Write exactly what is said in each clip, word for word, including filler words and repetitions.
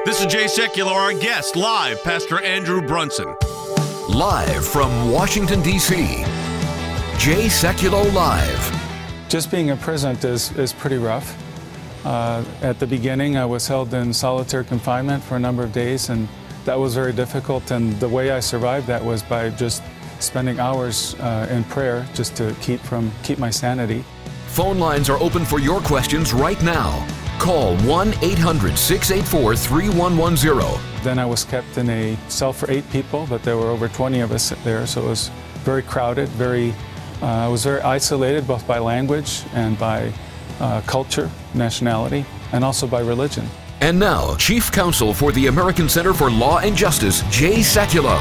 This is Jay Sekulow, our guest, live, Pastor Andrew Brunson. Live from Washington, D C, Jay Sekulow Live. Just being in prison is, is pretty rough. Uh, at the beginning, I was held in solitary confinement for a number of days, and that was very difficult. And the way I survived that was by just spending hours uh, in prayer just to keep from keep my sanity. Phone lines are open for your questions right now. Call one eight hundred, six eight four, three one one zero. Then I was kept in a cell for eight people, but there were over twenty of us there, so it was very crowded, very, uh, I was very isolated both by language and by uh, culture, nationality, and also by religion. And now, Chief Counsel for the American Center for Law and Justice, Jay Sekulow.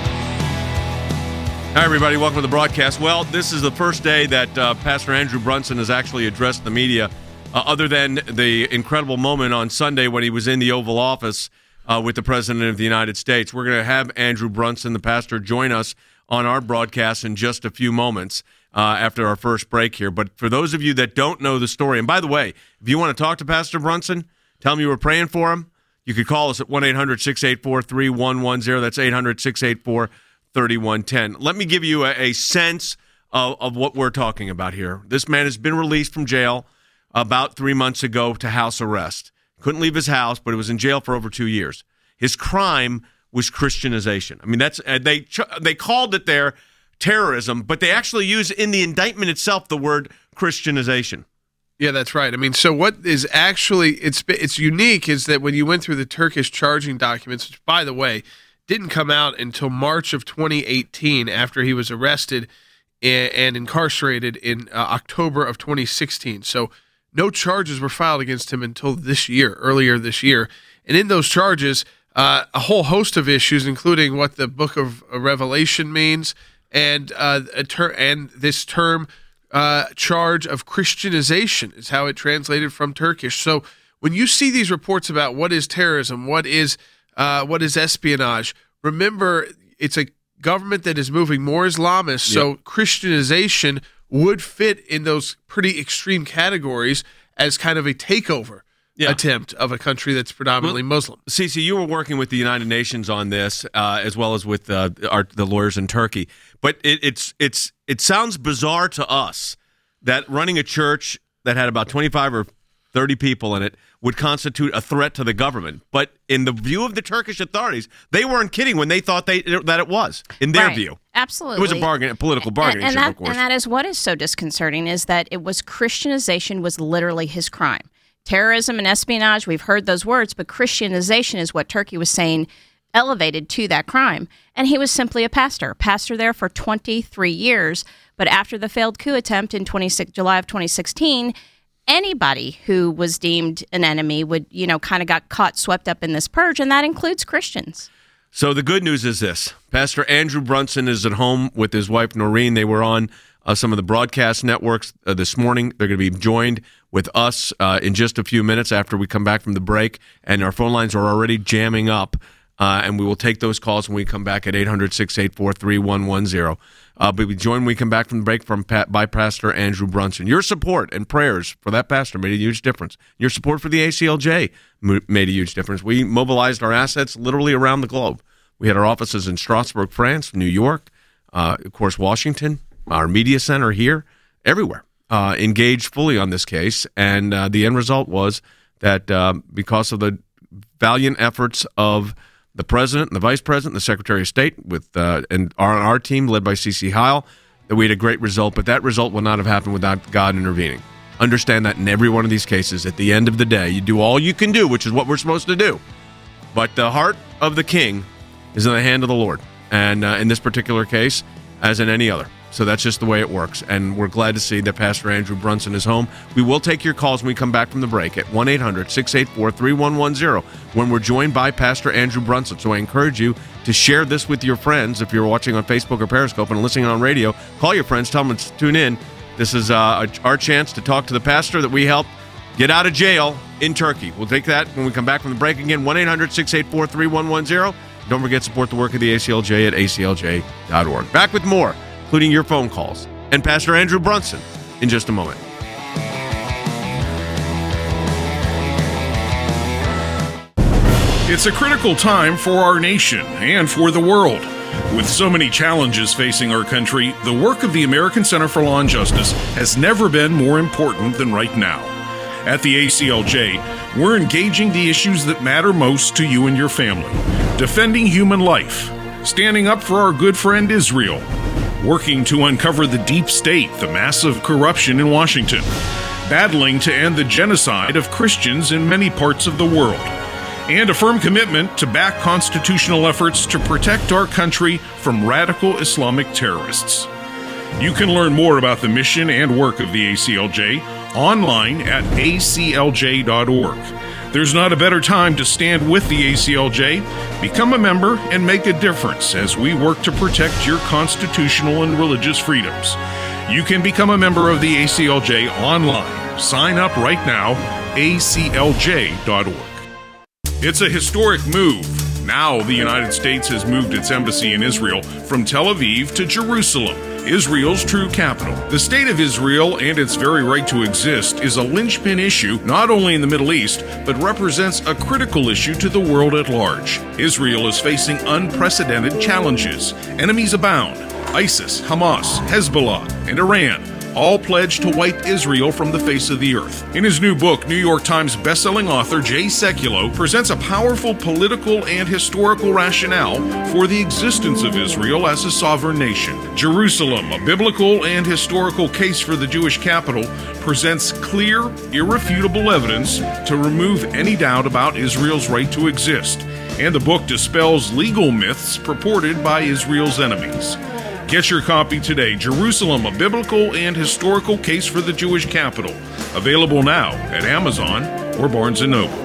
Hi, everybody. Welcome to the broadcast. Well, this is the first day that uh, Pastor Andrew Brunson has actually addressed the media, uh, other than the incredible moment on Sunday when he was in the Oval Office uh, with the President of the United States. We're going to have Andrew Brunson, the pastor, join us on our broadcast in just a few moments uh, after our first break here. But for those of you that don't know the story, and by the way, if you want to talk to Pastor Brunson, tell him you were praying for him, you could call us at one eight hundred, six eight four, three one one zero. That's eight hundred, six eight four, three one one zero. Let me give you a, a sense of, of what we're talking about here. This man has been released from jail about three months ago to house arrest. Couldn't leave his house, but he was in jail for over two years. His crime was Christianization. I mean, that's uh, they they called it there terrorism, but they actually use in the indictment itself the word Christianization. Yeah, that's right. I mean, so what is actually it's it's unique is that when you went through the Turkish charging documents, which, by the way, didn't come out until March of twenty eighteen after he was arrested and, and incarcerated in uh, October of twenty sixteen. So no charges were filed against him until this year, earlier this year. And in those charges, uh, a whole host of issues, including what the Book of Revelation means and uh, a ter- and this term uh, charge of Christianization is how it translated from Turkish. So when you see these reports about what is terrorism, what is uh, what is espionage, remember it's a government that is moving more Islamist, so yep. Christianization would fit in those pretty extreme categories as kind of a takeover yeah. attempt of a country that's predominantly well, Muslim. Cece, you were working with the United Nations on this, uh, as well as with uh, our, the lawyers in Turkey. But it, it's it's it sounds bizarre to us that running a church that had about twenty-five or thirty people in it would constitute a threat to the government. But in the view of the Turkish authorities, they weren't kidding when they thought they that it was, in their right. view. Absolutely. It was a bargain, a political bargaining and, and chip, that, of course. And that is what is so disconcerting, is that it was Christianization was literally his crime. Terrorism and espionage, we've heard those words, but Christianization is what Turkey was saying elevated to that crime. And he was simply a pastor, pastor there for twenty-three years. But after the failed coup attempt in July of twenty sixteen, anybody who was deemed an enemy would, you know, kind of got caught swept up in this purge, and that includes Christians. So the good news is this. Pastor Andrew Brunson is at home with his wife, Noreen. They were on uh, some of the broadcast networks uh, this morning. They're going to be joined with us uh, in just a few minutes after we come back from the break, and our phone lines are already jamming up, uh, and we will take those calls when we come back at eight hundred, six eight four, three one one zero. Uh, but we join when we come back from the break from Pat, by Pastor Andrew Brunson. Your support and prayers for that pastor made a huge difference. Your support for the A C L J made a huge difference. We mobilized our assets literally around the globe. We had our offices in Strasbourg, France, New York, uh, of course, Washington, our media center here, everywhere, uh, engaged fully on this case. And uh, the end result was that uh, because of the valiant efforts of the president and the vice president and the secretary of state with uh, and our, our team led by C C Heil, that we had a great result, but that result would not have happened without God intervening. Understand that in every one of these cases, at the end of the day, you do all you can do, which is what we're supposed to do. But the heart of the king is in the hand of the Lord, and uh, in this particular case, as in any other. So that's just the way it works, and we're glad to see that Pastor Andrew Brunson is home. We will take your calls when we come back from the break at one eight hundred, six eight four, three one one zero when we're joined by Pastor Andrew Brunson. So I encourage you to share this with your friends. If you're watching on Facebook or Periscope and listening on radio, call your friends, tell them to tune in. This is uh, our chance to talk to the pastor that we helped get out of jail in Turkey. We'll take that when we come back from the break. Again, one eight hundred, six eight four, three one one zero. Don't forget to support the work of the A C L J at A C L J dot org. Back with more, including your phone calls, and Pastor Andrew Brunson in just a moment. It's a critical time for our nation and for the world. With so many challenges facing our country, the work of the American Center for Law and Justice has never been more important than right now. At the A C L J, we're engaging the issues that matter most to you and your family, defending human life, standing up for our good friend Israel, working to uncover the deep state, the massive corruption in Washington, battling to end the genocide of Christians in many parts of the world, and a firm commitment to back constitutional efforts to protect our country from radical Islamic terrorists. You can learn more about the mission and work of the A C L J online at A C L J dot org. There's not a better time to stand with the A C L J. Become a member and make a difference as we work to protect your constitutional and religious freedoms. You can become a member of the A C L J online. Sign up right now, A C L J dot org. It's a historic move. Now the United States has moved its embassy in Israel from Tel Aviv to Jerusalem, Israel's true capital. The state of Israel and its very right to exist is a linchpin issue not only in the Middle East, but represents a critical issue to the world at large. Israel is facing unprecedented challenges. Enemies abound. ISIS, Hamas, Hezbollah, and Iran all pledged to wipe Israel from the face of the earth. In his new book, New York Times bestselling author Jay Sekulow presents a powerful political and historical rationale for the existence of Israel as a sovereign nation. Jerusalem, a biblical and historical case for the Jewish capital, presents clear, irrefutable evidence to remove any doubt about Israel's right to exist. And the book dispels legal myths purported by Israel's enemies. Get your copy today, Jerusalem, a biblical and historical case for the Jewish capital. Available now at Amazon or Barnes and Noble.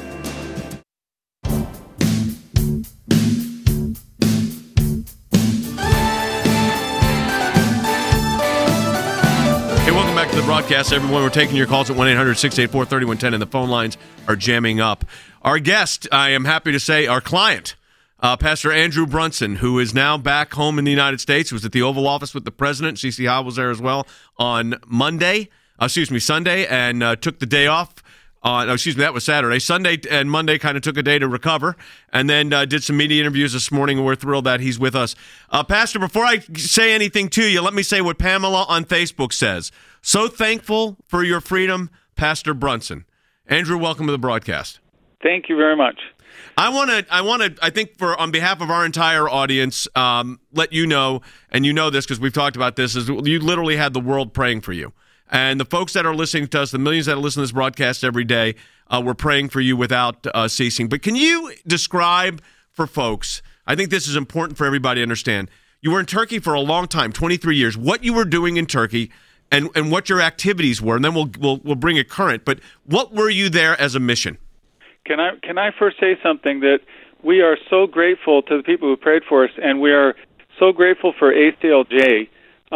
Hey, welcome back to the broadcast, everyone. We're taking your calls at one eight hundred six eight four three one one zero, and the phone lines are jamming up. Our guest, I am happy to say, our client, Uh, Pastor Andrew Brunson, who is now back home in the United States, was at the Oval Office with the president. C C Howe was there as well on Monday, uh, excuse me, Sunday, and uh, took the day off. Uh, no, excuse me, that was Saturday. Sunday and Monday kind of took a day to recover, and then uh, did some media interviews this morning, and we're thrilled that he's with us. Uh, Pastor, before I say anything to you, let me say what Pamela on Facebook says. So thankful for your freedom, Pastor Brunson. Andrew, welcome to the broadcast. Thank you very much. I want to, I want to, I think for on behalf of our entire audience, um, let you know, and you know this because we've talked about this, is you literally had the world praying for you. And the folks that are listening to us, the millions that listen to this broadcast every day, uh, we're praying for you without uh, ceasing. But can you describe for folks, I think this is important for everybody to understand, you were in Turkey for a long time, twenty-three years, what you were doing in Turkey and, and what your activities were, and then we'll, we'll, we'll bring it current. But what were you there as a mission? Can I can I first say something that we are so grateful to the people who prayed for us, and we are so grateful for A C L J.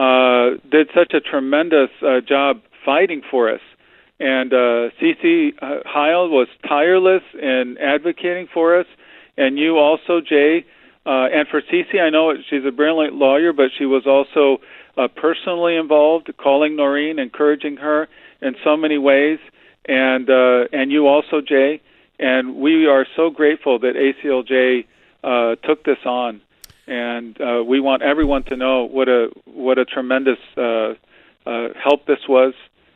Uh, did such a tremendous uh, job fighting for us, and uh, C C uh, Heil was tireless in advocating for us, and you also, Jay. Uh, and for C C, I know she's a brilliant lawyer, but she was also uh, personally involved, calling Noreen, encouraging her in so many ways, and uh, and you also, Jay. And we are so grateful that A C L J uh, took this on, and uh, we want everyone to know what a what a tremendous uh, uh, help this was,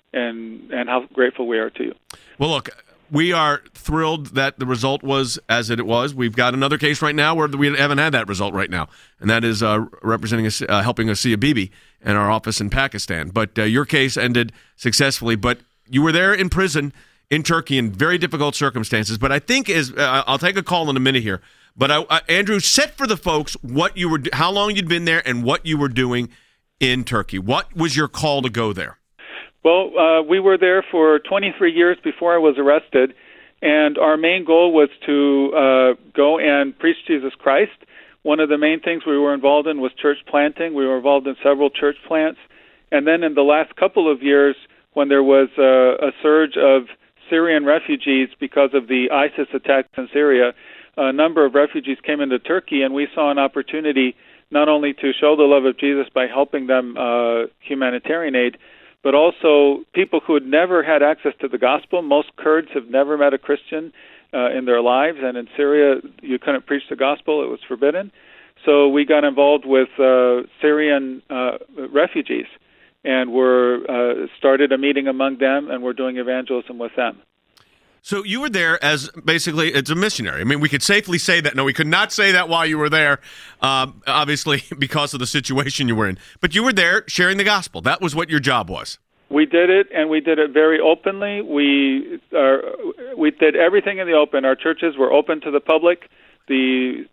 and and how grateful we are to you. Well, look, we are thrilled that the result was as it was. We've got another case right now where we haven't had that result right now, and that is uh, representing us, uh, helping Asiya Bibi in our office in Pakistan. But uh, your case ended successfully. But you were there in prison in Turkey in very difficult circumstances. But I think is uh, I'll take a call in a minute here. But I, uh, Andrew, set for the folks what you were, how long you'd been there, and what you were doing in Turkey. What was your call to go there? Well, uh, we were there for twenty-three years before I was arrested, and our main goal was to uh, go and preach Jesus Christ. One of the main things we were involved in was church planting. We were involved in several church plants. And then in the last couple of years, when there was uh, a surge of Syrian refugees because of the ISIS attacks in Syria, a number of refugees came into Turkey, and we saw an opportunity not only to show the love of Jesus by helping them uh, humanitarian aid, but also people who had never had access to the gospel. Most Kurds have never met a Christian, uh, in their lives. And in Syria, you couldn't preach the gospel; it was forbidden. So we got involved with uh, Syrian uh, refugees, and we're uh, started a meeting among them, and we're doing evangelism with them. So you were there as basically it's a missionary. I mean, we could safely say that. No, we could not say that while you were there, um, obviously because of the situation you were in. But you were there sharing the gospel. That was what your job was. We did it, and we did it very openly. We are, we did everything in the open. Our churches were open to the public. The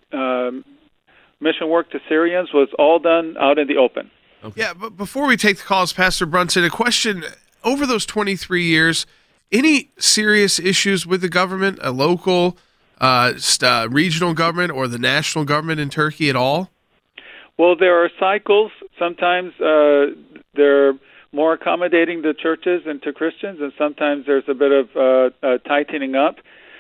um, mission work to Syrians was all done out in the open. Okay. Yeah, but before we take the calls, Pastor Brunson, a question. Over those twenty-three years, any serious issues with the government, a local, uh, uh, regional government, or the national government in Turkey at all? Well, there are cycles. Sometimes uh, they're more accommodating to churches and to Christians, and sometimes there's a bit of uh, uh, tightening up.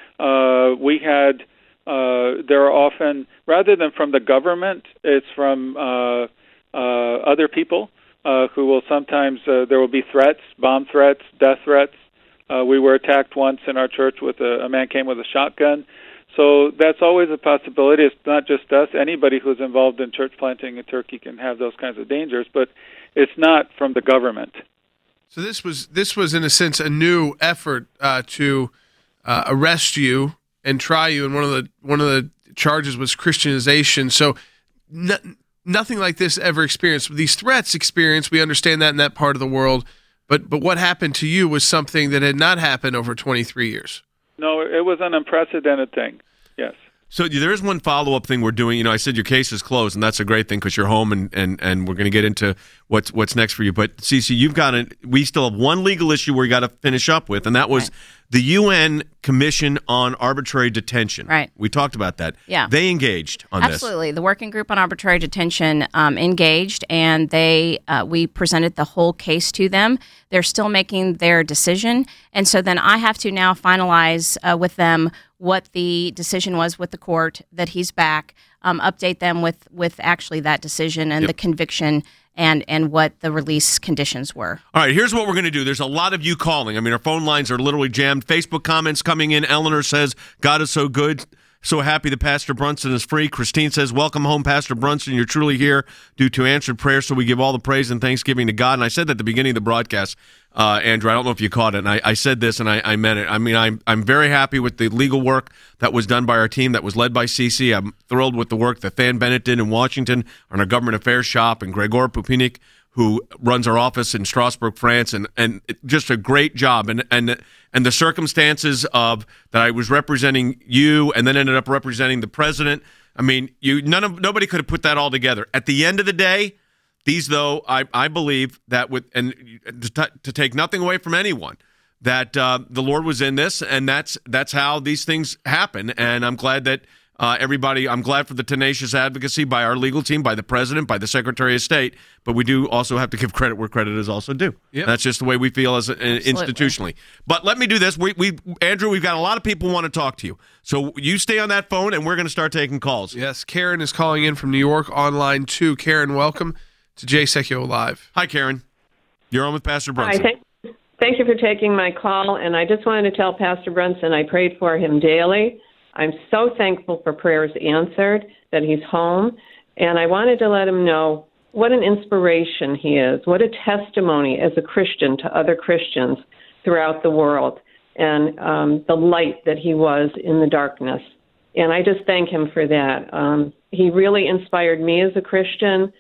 Uh, we had, uh, there are often, rather than from the government, it's from uh, uh, other people uh, who will sometimes, uh, there will be threats, bomb threats, death threats. Uh, we were attacked once in our church with a, a man came with a shotgun. So that's always a possibility. It's not just us. Anybody who's involved in church planting in Turkey can have those kinds of dangers, but it's not from the government. So this was, this was in a sense, a new effort uh, to uh, arrest you and try you, and one of the one of the charges was Christianization. So no, nothing like this ever experienced. These threats experienced, we understand that in that part of the world. But but what happened to you was something that had not happened over twenty-three years. No, it was an unprecedented thing, yes. So there is one follow-up thing we're doing. You know, I said your case is closed, and that's a great thing because you're home, and, and, and we're going to get into what's what's next for you. But, Cece, you've got a, we still have one legal issue we got to finish up with, and that was right. the U N Commission on Arbitrary Detention. Right. We talked about that. Yeah. They engaged on Absolutely. this. Absolutely. The Working Group on Arbitrary Detention um, engaged, and they uh, we presented the whole case to them. They're still making their decision, and so then I have to now finalize uh, with them what the decision was with the court, that he's back, um, update them with, with actually that decision and yep. the conviction and, and what the release conditions were. All right, here's what we're going to do. There's a lot of you calling. I mean, our phone lines are literally jammed. Facebook comments coming in. Eleanor says, God is so good. So happy that Pastor Brunson is free. Christine says, welcome home, Pastor Brunson. You're truly here due to answered prayer, so we give all the praise and thanksgiving to God. And I said that at the beginning of the broadcast, uh, Andrew. I don't know if you caught it, and I, I said this, and I, I meant it. I mean, I'm, I'm very happy with the legal work that was done by our team that was led by Cece. I'm thrilled with the work that Than Bennett did in Washington on our government affairs shop, and Gregor Pupinik, who runs our office in Strasbourg, France, and, and just a great job. And and and the circumstances of that I was representing you and then ended up representing the president. I mean, you none of nobody could have put that all together. At the end of the day, these though I, I believe that with and to, to take nothing away from anyone, that uh, the Lord was in this, and that's that's how these things happen. And I'm glad that. Uh, everybody, I'm glad for the tenacious advocacy by our legal team, by the president, by the Secretary of State, but we do also have to give credit where credit is also due. Yep. That's just the way we feel as uh, institutionally. But let me do this. We, we, Andrew, we've got a lot of people who want to talk to you. So you stay on that phone, and we're going to start taking calls. Yes, Karen is calling in from New York on line two. Karen, welcome to Jay Sekulow Live. Hi, Karen. You're on with Pastor Brunson. Hi, thank, thank you for taking my call, and I just wanted to tell Pastor Brunson I prayed for him daily. I'm so thankful for prayers answered, that he's home, and I wanted to let him know what an inspiration he is, what a testimony as a Christian to other Christians throughout the world, and um, the light that he was in the darkness. And I just thank him for that. Um, he really inspired me as a Christian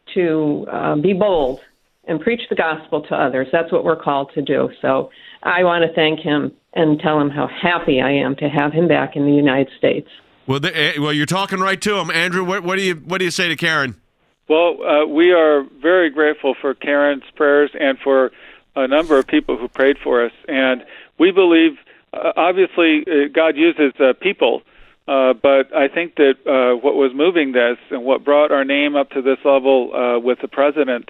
to uh, be bold and preach the gospel to others. That's what we're called to do. So I want to thank him and tell him how happy I am to have him back in the United States. Well, the, well, you're talking right to him, Andrew. What, what do you what do you say to Karen? Well, uh, we are very grateful for Karen's prayers and for a number of people who prayed for us. And we believe, uh, obviously, uh, God uses uh, people, uh, but I think that uh, what was moving this and what brought our name up to this level uh, with the president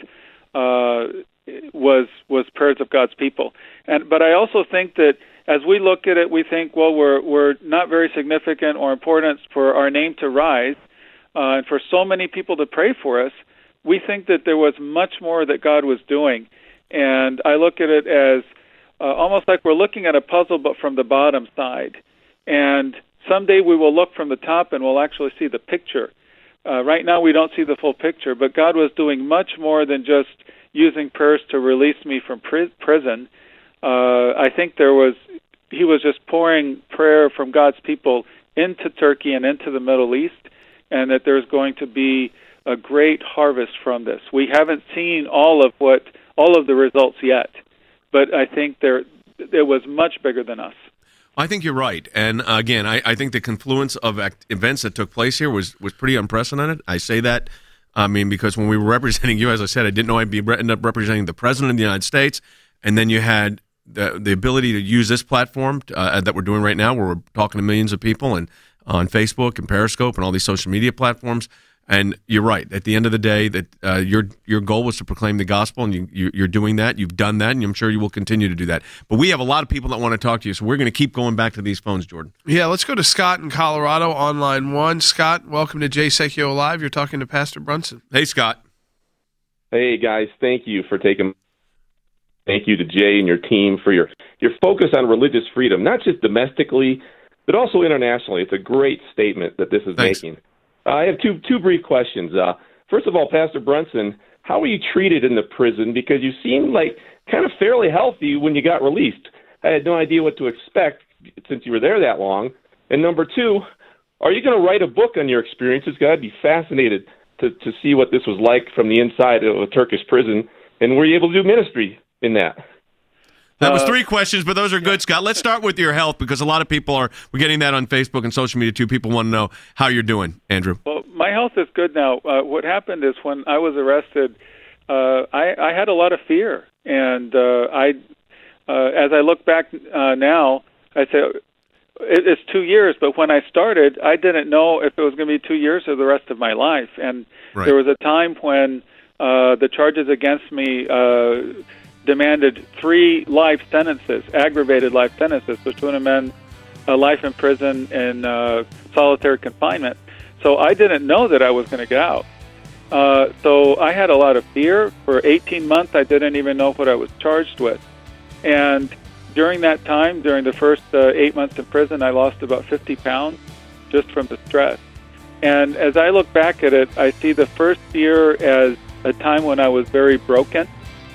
uh, was was prayers of God's people. And but I also think that as we look at it, we think, well, we're we're not very significant or important for our name to rise, uh, and for so many people to pray for us. We think that there was much more that God was doing, and I look at it as uh, almost like we're looking at a puzzle, but from the bottom side. And someday we will look from the top and we'll actually see the picture. Uh, right now we don't see the full picture, but God was doing much more than just using prayers to release me from pri- prison. Uh, I think there was, he was just pouring prayer from God's people into Turkey and into the Middle East, and that there's going to be a great harvest from this. We haven't seen all of what, all of the results yet, but I think there, it was much bigger than us. I think you're right. And uh, again, I, I think the confluence of act- events that took place here was, was pretty unprecedented. I say that, I mean, because when we were representing you, as I said, I didn't know I'd be re- end up representing the President of the United States. And then you had the, the ability to use this platform uh, that we're doing right now, where we're talking to millions of people and on Facebook and Periscope and all these social media platforms. And you're right. At the end of the day, that uh, your your goal was to proclaim the gospel, and you, you, you're doing that. You've done that, and I'm sure you will continue to do that. But we have a lot of people that want to talk to you, so we're going to keep going back to these phones, Jordan. Yeah, let's go to Scott in Colorado on line one. Scott, welcome to Jay Sekulow Live. You're talking to Pastor Brunson. Hey, Scott. Hey, guys. Thank you for taking. Thank you to Jay and your team for your your focus on religious freedom, not just domestically, but also internationally. It's a great statement that this is Thanks. making. Uh, I have two two brief questions. Uh, first of all, Pastor Brunson, how were you treated in the prison? Because you seemed like kind of fairly healthy when you got released. I had no idea what to expect since you were there that long. And number two, are you going to write a book on your experiences? I'd be fascinated to, to see what this was like from the inside of a Turkish prison. And were you able to do ministry in that? That was three questions, but those are good, Scott. Let's start with your health, because a lot of people are, we're getting that on Facebook and social media too. People want to know how you're doing, Andrew. Well, my health is good now. Uh, what happened is when I was arrested, uh, I, I had a lot of fear. And uh, I, uh, as I look back uh, now, I say it, it's two years, but when I started, I didn't know if it was going to be two years or the rest of my life. And Right. there was a time when uh, the charges against me uh, demanded three life sentences, aggravated life sentences, which would have meant a life in prison and uh, solitary confinement. So I didn't know that I was going to get out. Uh, so I had a lot of fear. For eighteen months, I didn't even know what I was charged with. And during that time, during the first uh, eight months in prison, I lost about fifty pounds just from the stress. And as I look back at it, I see the first year as a time when I was very broken.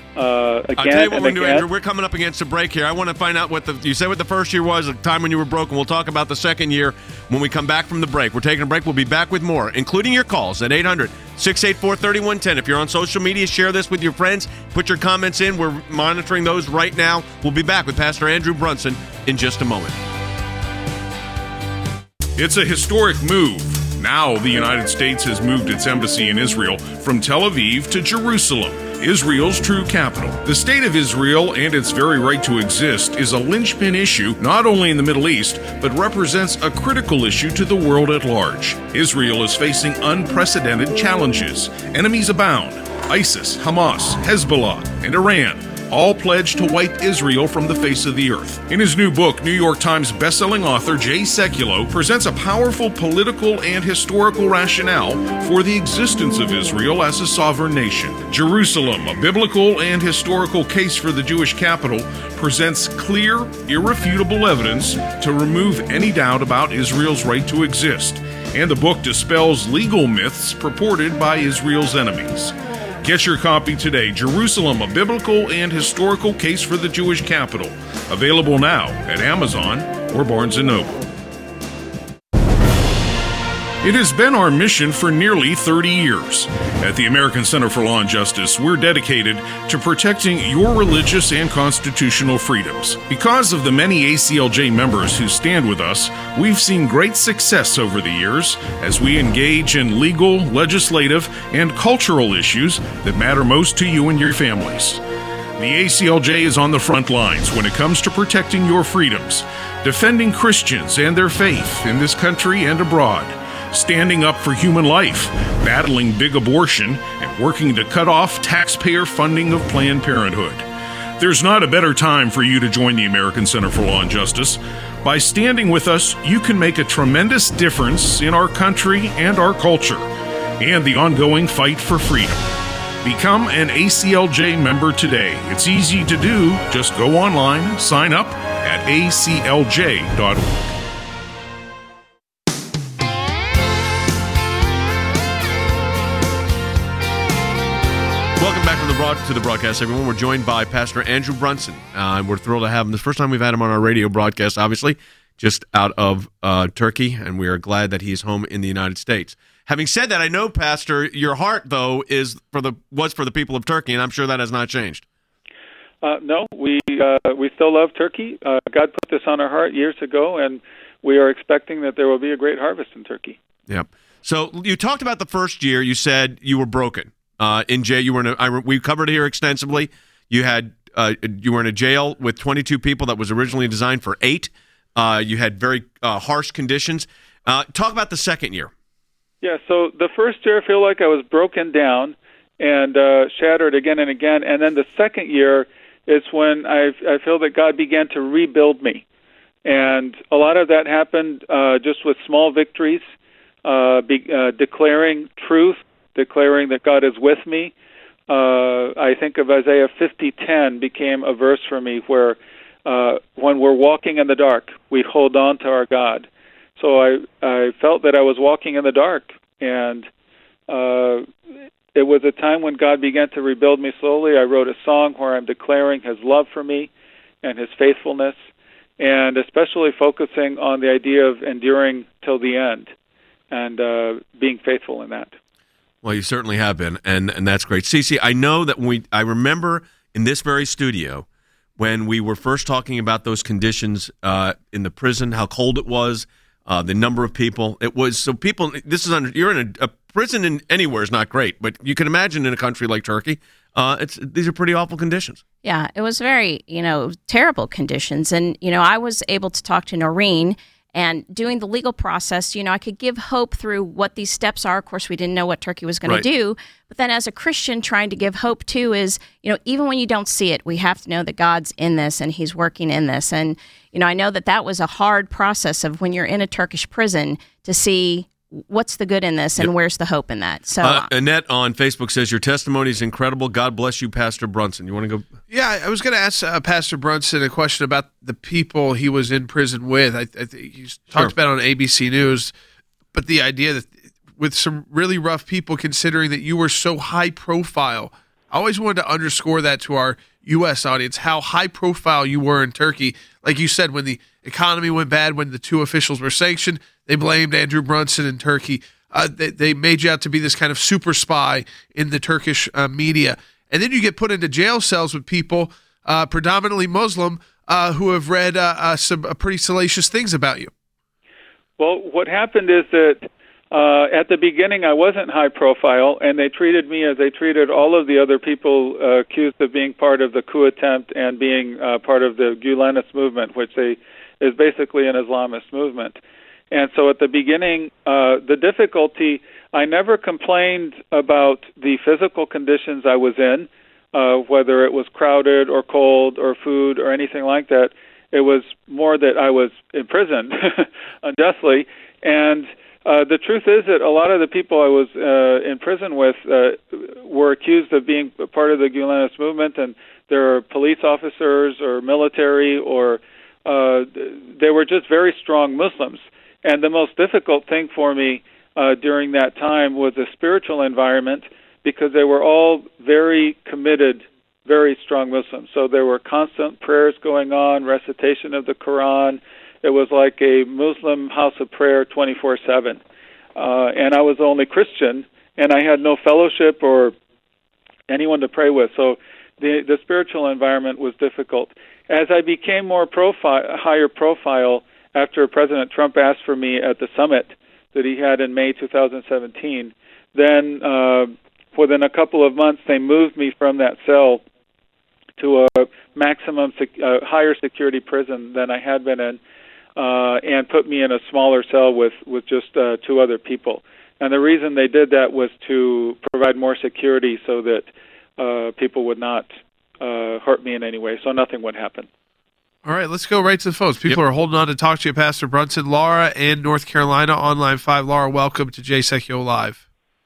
Uh, again I'll tell you what and we're going to do, again. Andrew. We're coming up against a break here. I want to find out what the you said what the first year was, the time when you were broken. We'll talk about the second year when we come back from the break. We're taking a break. We'll be back with more, including your calls at eight hundred, six eight four, three one one zero. If you're on social media, share this with your friends. Put your comments in. We're monitoring those right now. We'll be back with Pastor Andrew Brunson in just a moment. It's a historic move. Now the United States has moved its embassy in Israel from Tel Aviv to Jerusalem, Israel's true capital. The state of Israel and its very right to exist is a linchpin issue not only in the Middle East, but represents a critical issue to the world at large. Israel is facing unprecedented challenges. Enemies abound. ISIS, Hamas, Hezbollah, and Iran all pledged to wipe Israel from the face of the earth. In his new book, New York Times bestselling author Jay Sekulow presents a powerful political and historical rationale for the existence of Israel as a sovereign nation. Jerusalem, a biblical and historical case for the Jewish capital, presents clear, irrefutable evidence to remove any doubt about Israel's right to exist. And the book dispels legal myths purported by Israel's enemies. Get your copy today, Jerusalem, a biblical and historical case for the Jewish capital. Available now at Amazon or Barnes and Noble. It has been our mission for nearly thirty years. At the American Center for Law and Justice, we're dedicated to protecting your religious and constitutional freedoms. Because of the many A C L J members who stand with us, we've seen great success over the years as we engage in legal, legislative, and cultural issues that matter most to you and your families. The A C L J is on the front lines when it comes to protecting your freedoms, defending Christians and their faith in this country and abroad, standing up for human life, battling big abortion, and working to cut off taxpayer funding of Planned Parenthood. There's not a better time for you to join the American Center for Law and Justice. By standing with us, you can make a tremendous difference in our country and our culture, and the ongoing fight for freedom. Become an A C L J member today. It's easy to do. Just go online, sign up at A C L J dot org. broad to the broadcast, everyone. We're joined by Pastor Andrew Brunson. Uh, we're thrilled to have him. This is the first time we've had him on our radio broadcast, obviously, just out of uh, Turkey, and we are glad that he's home in the United States. Having said that, I know, Pastor, your heart, though, is for the was for the people of Turkey, and I'm sure that has not changed. Uh, no, we uh, we still love Turkey. Uh, God put this on our heart years ago, and we are expecting that there will be a great harvest in Turkey. Yep. So you talked about the first year. You said you were broken. Uh, in jail, you were in a, I, we covered it here extensively. You had uh, you were in a jail with twenty-two people that was originally designed for eight. Uh, you had very uh, harsh conditions. Uh, talk about the second year. Yeah. So the first year, I feel like I was broken down and uh, shattered again and again. And then the second year is when I I feel that God began to rebuild me, and a lot of that happened uh, just with small victories, uh, be, uh, declaring truth. Declaring that God is with me. Uh, I think of Isaiah fifty ten became a verse for me where uh, when we're walking in the dark, we hold on to our God. So I, I felt that I was walking in the dark, and uh, it was a time when God began to rebuild me slowly. I wrote a song where I'm declaring His love for me and His faithfulness, and especially focusing on the idea of enduring till the end and uh, being faithful in that. Well, you certainly have been, and, and that's great. Cece, I know that when we, I remember in this very studio when we were first talking about those conditions uh, in the prison, how cold it was, uh, the number of people. It was, so people, this is, under, you're in a, a prison in anywhere is not great, but you can imagine in a country like Turkey, uh, it's these are pretty awful conditions. Yeah, it was very, you know, terrible conditions. And, you know, I was able to talk to Noreen. And doing the legal process, you know, I could give hope through what these steps are. Of course, we didn't know what Turkey was going Right. to do. But then as a Christian, trying to give hope, too, is, you know, even when you don't see it, we have to know that God's in this and He's working in this. And, you know, I know that that was a hard process of when you're in a Turkish prison to see what's the good in this and Yep. where's the hope in that. So Uh, Annette on Facebook says, your testimony is incredible. God bless you, Pastor Brunson. You want to go? Yeah, I was going to ask uh, Pastor Brunson a question about the people he was in prison with. I, I think he's talked about it on A B C News, but the idea that with some really rough people, considering that you were so high profile, I always wanted to underscore that to our U S audience, how high profile you were in Turkey. Like you said, when the economy went bad, when the two officials were sanctioned, they blamed Andrew Brunson in Turkey. Uh, they, they made you out to be this kind of super spy in the Turkish uh, media. And then you get put into jail cells with people, uh, predominantly Muslim, uh, who have read uh, uh, some uh, pretty salacious things about you. Well, what happened is that uh, at the beginning I wasn't high profile, and they treated me as they treated all of the other people uh, accused of being part of the coup attempt and being uh, part of the Gülenist movement, which they, is basically an Islamist movement. And so at the beginning, uh, the difficulty, I never complained about the physical conditions I was in, uh, whether it was crowded or cold or food or anything like that. It was more that I was imprisoned unjustly. And uh, the truth is that a lot of the people I was uh, in prison with uh, were accused of being part of the Gülenist movement, and there are police officers or military, or uh, they were just very strong Muslims. And the most difficult thing for me uh, during that time was the spiritual environment, because they were all very committed, very strong Muslims. So there were constant prayers going on, recitation of the Quran. It was like a Muslim house of prayer twenty-four seven. Uh, and I was the only Christian, and I had no fellowship or anyone to pray with. So the, the spiritual environment was difficult. As I became more profile, higher profile, after President Trump asked for me at the summit that he had in May two thousand seventeen, then uh, within a couple of months they moved me from that cell to a maximum sec- uh, higher security prison than I had been in, uh, and put me in a smaller cell with, with just uh, two other people. And the reason they did that was to provide more security so that uh, people would not uh, hurt me in any way, so nothing would happen. All right, let's go right to the phones. People Yep. are holding on to talk to you, Pastor Brunson. Laura in North Carolina on line five. Laura, welcome to J S E C U Live.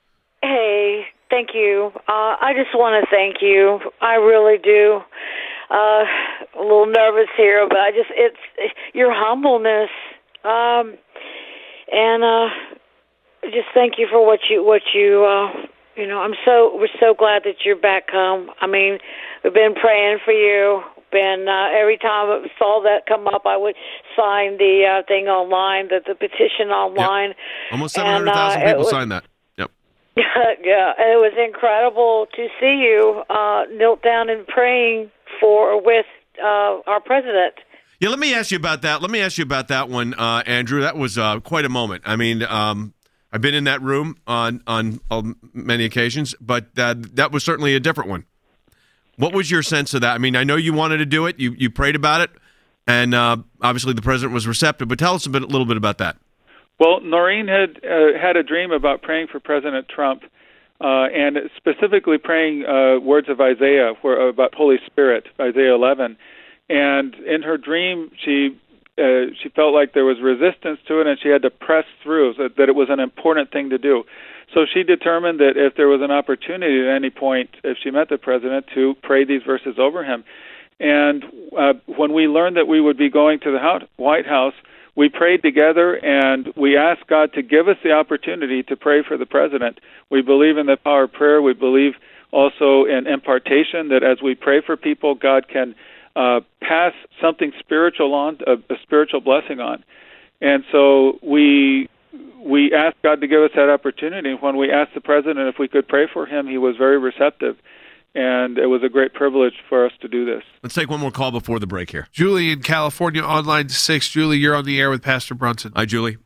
Hey, thank you. Uh, I just want to thank you. I really do. Uh, a little nervous here, but I just, it's, your humbleness. Um, and uh, just thank you for what you, what you, uh, you know, I'm so we're so glad that you're back home. I mean, we've been praying for you. Been uh, every time I saw that come up, I would sign the uh, thing online, the, the petition online. Yep. Almost seven hundred thousand uh, people was, signed that. Yep. Yeah, and it was incredible to see you uh, knelt down and praying for with uh, our president. Yeah, let me ask you about that. Let me ask you about that one, uh, Andrew. That was uh, quite a moment. I mean, um, I've been in that room on on, on many occasions, but uh, that was certainly a different one. What was your sense of that? I mean, I know you wanted to do it. You you prayed about it, and uh, obviously the president was receptive. But tell us a bit, a little bit about that. Well, Noreen had uh, had a dream about praying for President Trump, uh, and specifically praying uh, words of Isaiah where, about Holy Spirit, Isaiah eleven. And in her dream, she uh, she felt like there was resistance to it, and she had to press through, so that it was an important thing to do. So she determined that if there was an opportunity at any point, if she met the president, to pray these verses over him. And uh, when we learned that we would be going to the White House, we prayed together, and we asked God to give us the opportunity to pray for the president. We believe in the power of prayer. We believe also in impartation, that as we pray for people, God can uh, pass something spiritual on, a, a spiritual blessing on. And so we we asked God to give us that opportunity. When we asked the president if we could pray for him, he was very receptive. And it was a great privilege for us to do this. Let's take one more call before the break here. Julie in California, online six. Julie, you're on the air with Pastor Brunson. Hi, Julie.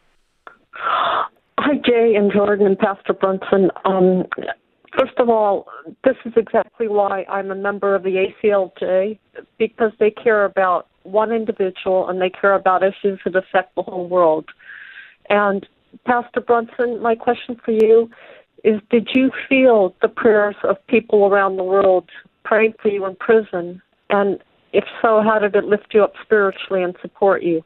Hi, Jay and Jordan and Pastor Brunson. Um, first of all, this is exactly why I'm a member of the A C L J, because they care about one individual and they care about issues that affect the whole world. And Pastor Brunson, my question for you is, did you feel the prayers of people around the world praying for you in prison? And if so, how did it lift you up spiritually and support you?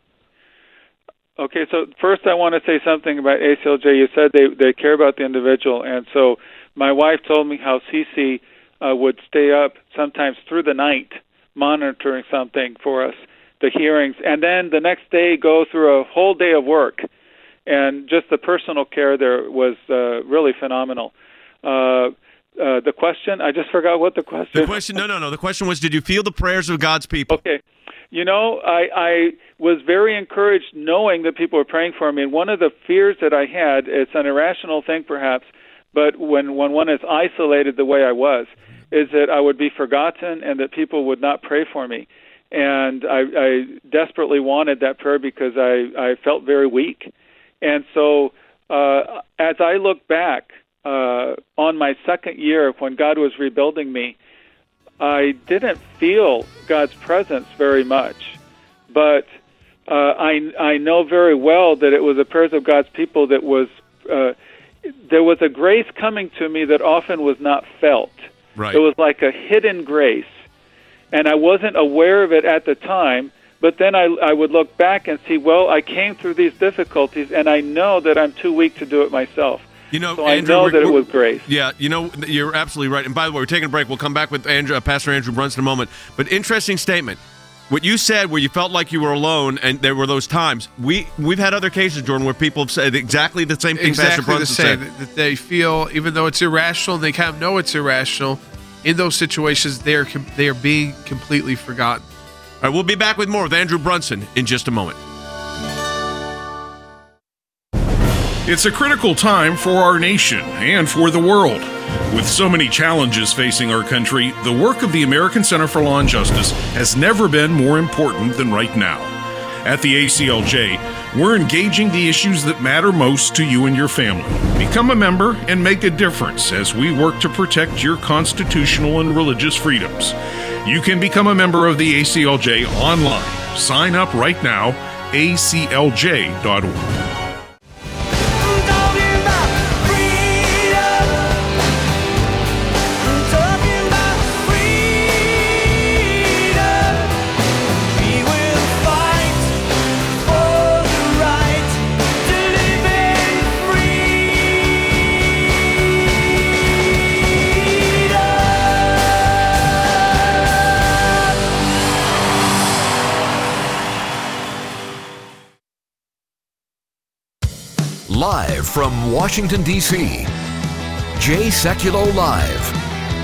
Okay, so first I want to say something about A C L J. You said they, they care about the individual, and so my wife told me how Cece uh, would stay up sometimes through the night monitoring something for us, the hearings, and then the next day go through a whole day of work. And just the personal care there was uh, really phenomenal. Uh, uh, the question, I just forgot what the question. The question, no, no, no. The question was, did you feel the prayers of God's people? Okay. You know, I, I was very encouraged knowing that people were praying for me. And one of the fears that I had, it's an irrational thing perhaps, but when, when one is isolated the way I was, is that I would be forgotten and that people would not pray for me. And I, I desperately wanted that prayer because I, I felt very weak. And so uh, as I look back uh, on my second year when God was rebuilding me, I didn't feel God's presence very much. But uh, I, I know very well that it was the prayers of God's people that was, uh, there was a grace coming to me that often was not felt. Right. It was like a hidden grace. And I wasn't aware of it at the time. But then I, I would look back and see, well, I came through these difficulties, and I know that I'm too weak to do it myself. You know, so Andrew, I know that it was grace. Yeah, you know, you're absolutely right. And by the way, we're taking a break. We'll come back with Andrew, uh, Pastor Andrew Brunson in a moment. But interesting statement. What you said, where you felt like you were alone, and there were those times. We we've had other cases, Jordan, where people have said exactly the same thing. Exactly Pastor Brunson the same. said. That they feel, even though it's irrational, they kind of know it's irrational. In those situations, they are they are being completely forgotten. All right, we'll be back with more with Andrew Brunson in just a moment. It's a critical time for our nation and for the world. With so many challenges facing our country, the work of the American Center for Law and Justice has never been more important than right now. At the A C L J, we're engaging the issues that matter most to you and your family. Become a member and make a difference as we work to protect your constitutional and religious freedoms. You can become a member of the A C L J online. Sign up right now, A C L J dot org. Live from Washington, D C, Jay Sekulow Live.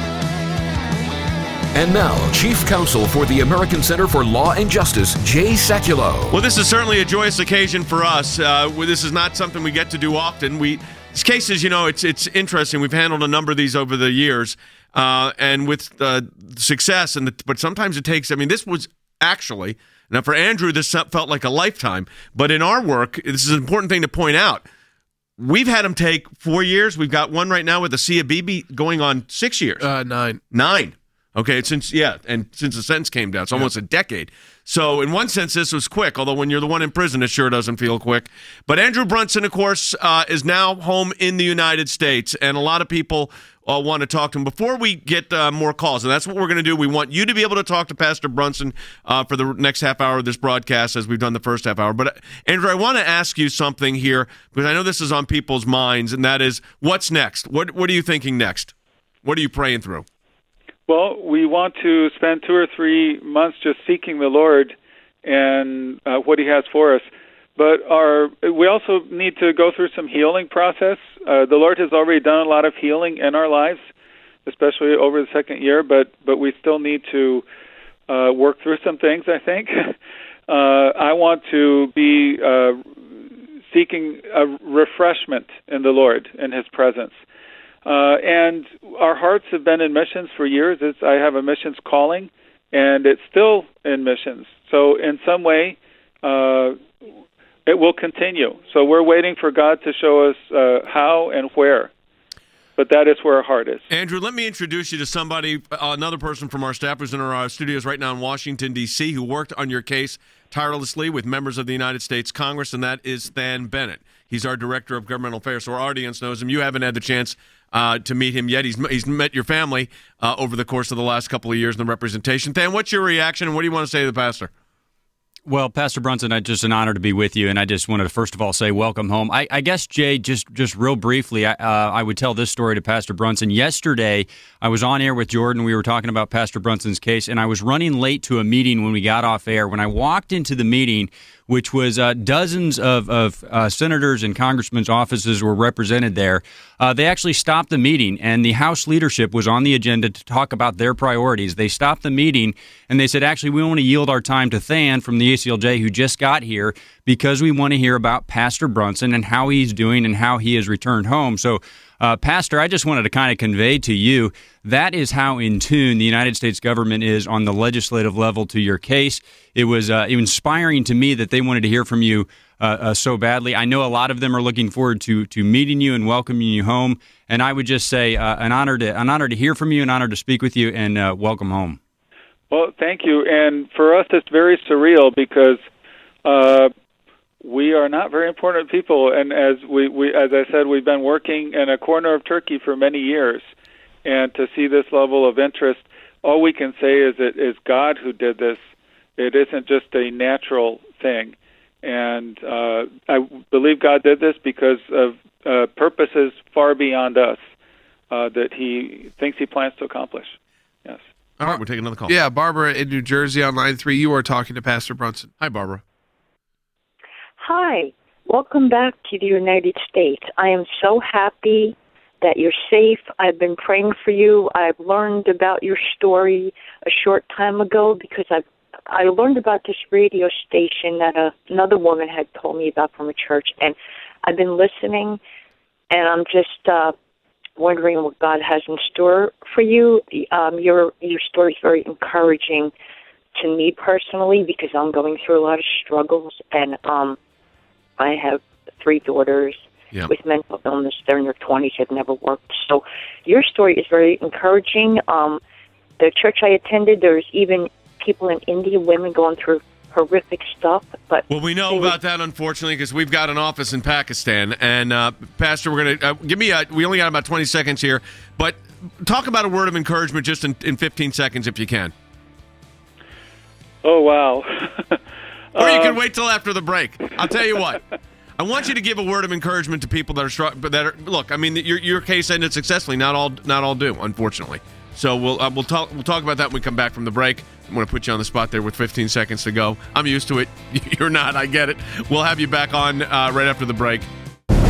And now, Chief Counsel for the American Center for Law and Justice, Jay Sekulow. Well, this is certainly a joyous occasion for us. Uh, this is not something we get to do often. We These cases, you know, it's it's interesting. We've handled a number of these over the years, uh, and with uh, success. And the, but sometimes it takes. I mean, this was actually now for Andrew. This felt like a lifetime. But in our work, this is an important thing to point out. We've had him take four years. We've got one right now with the Sia Bibi going on six years. Uh, nine. Nine. Okay, since yeah, and since the sentence came down, it's almost yeah. a decade. So in one sense, this was quick, although when you're the one in prison, it sure doesn't feel quick. But Andrew Brunson, of course, uh, is now home in the United States, and a lot of people uh, want to talk to him. Before we get uh, more calls, and that's what we're going to do, we want you to be able to talk to Pastor Brunson uh, for the next half hour of this broadcast, as we've done the first half hour. But, uh, Andrew, I want to ask you something here, because I know this is on people's minds, and that is, what's next? What What are you thinking next? What are you praying through? Well, we want to spend two or three months just seeking the Lord and uh, what He has for us. But our we also need to go through some healing process. Uh, the Lord has already done a lot of healing in our lives, especially over the second year, but, but we still need to uh, work through some things, I think. uh, I want to be uh, seeking a refreshment in the Lord, in His presence. Uh, and our hearts have been in missions for years. It's, I have a missions calling, and it's still in missions. So in some way, uh, it will continue. So we're waiting for God to show us uh, how and where. But that is where our heart is. Andrew, let me introduce you to somebody, uh, another person from our staff who's in our uh, studios right now in Washington, D C, who worked on your case tirelessly with members of the United States Congress, and that is Stan Bennett. He's our Director of Governmental Affairs, so our audience knows him. You haven't had the chance uh, to meet him yet. He's he's met your family uh, over the course of the last couple of years in the representation. Stan, what's your reaction, and what do you want to say to the pastor? Well, Pastor Brunson, it's just an honor to be with you, and I just wanted to first of all say welcome home. I, I guess, Jay, just just real briefly, I, uh, I would tell this story to Pastor Brunson. Yesterday, I was on air with Jordan. We were talking about Pastor Brunson's case, and I was running late to a meeting when we got off air. When I walked into the meeting, which was uh, dozens of, of uh, senators and congressmen's offices were represented there, uh, they actually stopped the meeting, and the House leadership was on the agenda to talk about their priorities. They stopped the meeting, and they said, actually, we want to yield our time to Than from the A C L J, who just got here, because we want to hear about Pastor Brunson and how he's doing and how he has returned home. So, uh, Pastor, I just wanted to kind of convey to you that is how in tune the United States government is on the legislative level to your case. It was uh, inspiring to me that they wanted to hear from you uh, uh, so badly. I know a lot of them are looking forward to to meeting you and welcoming you home. And I would just say uh, an honor to an honor to hear from you, an honor to speak with you, and uh, welcome home. Well, thank you. And for us, it's very surreal because uh, we are not very important people. And as we, we, as I said, we've been working in a corner of Turkey for many years. And to see this level of interest, all we can say is it is God who did this. It isn't just a natural thing. And uh, I believe God did this because of uh, purposes far beyond us uh, that He thinks He plans to accomplish. Yes. All right, we'll take another call. Yeah, Barbara in New Jersey on line three. You are talking to Pastor Brunson. Hi, Barbara. Hi. Welcome back to the United States. I am so happy that you're safe. I've been praying for you. I've learned about your story a short time ago because I've I learned about this radio station that a, another woman had told me about from a church, and I've been listening, and I'm just uh, wondering what God has in store for you. Um, your your story is very encouraging to me personally because I'm going through a lot of struggles, and um, I have three daughters yeah. with mental illness. They're in their twenties, have never worked. So your story is very encouraging. Um, the church I attended, there's even people in India, women going through horrific stuff. But well, we know about that, unfortunately, because we've got an office in Pakistan. And, uh, Pastor, we're going to uh, give me a, we only got about twenty seconds here, but talk about a word of encouragement just in, in fifteen seconds if you can. Oh, wow. Or you can wait till after the break. I'll tell you what. I want you to give a word of encouragement to people that are struck, but that are look. I mean, your your case ended successfully. Not all, not all do, unfortunately. So we'll uh, we'll talk we'll talk about that when we come back from the break. I'm going to put you on the spot there with fifteen seconds to go. I'm used to it. You're not. I get it. We'll have you back on uh, right after the break.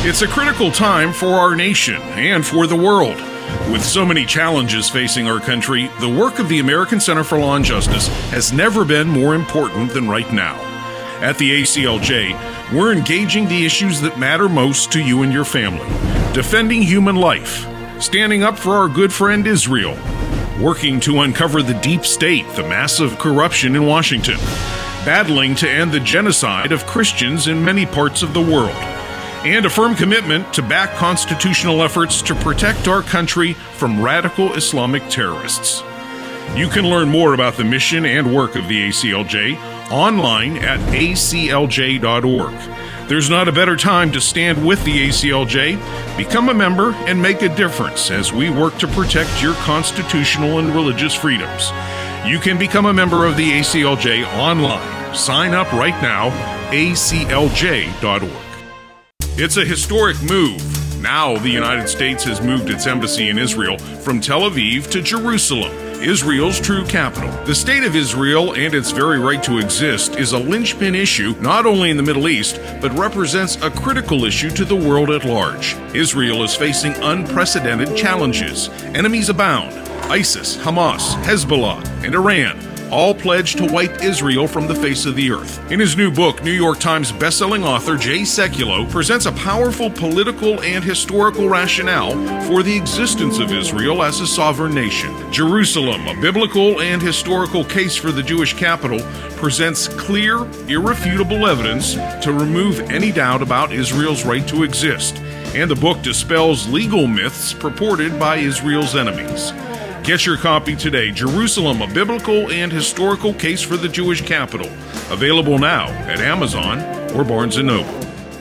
It's a critical time for our nation and for the world. With so many challenges facing our country, the work of the American Center for Law and Justice has never been more important than right now. At the A C L J, we're engaging the issues that matter most to you and your family, defending human life, standing up for our good friend Israel, working to uncover the deep state, the massive corruption in Washington, battling to end the genocide of Christians in many parts of the world, and a firm commitment to back constitutional efforts to protect our country from radical Islamic terrorists. You can learn more about the mission and work of the A C L J online at A C L J dot org. There's not a better time to stand with the A C L J. Become a member and make a difference as we work to protect your constitutional and religious freedoms. You can become a member of the A C L J online. Sign up right now, A C L J dot org. It's a historic move. Now the United States has moved its embassy in Israel from Tel Aviv to Jerusalem, Israel's true capital. The state of Israel and its very right to exist is a linchpin issue not only in the Middle East, but represents a critical issue to the world at large. Israel is facing unprecedented challenges. Enemies abound. ISIS, Hamas, Hezbollah, and Iran all pledged to wipe Israel from the face of the earth. In his new book, New York Times bestselling author Jay Sekulow presents a powerful political and historical rationale for the existence of Israel as a sovereign nation. Jerusalem, a biblical and historical case for the Jewish capital, presents clear, irrefutable evidence to remove any doubt about Israel's right to exist. And the book dispels legal myths purported by Israel's enemies. Get your copy today, Jerusalem, a biblical and historical case for the Jewish capital. Available now at Amazon or Barnes and Noble.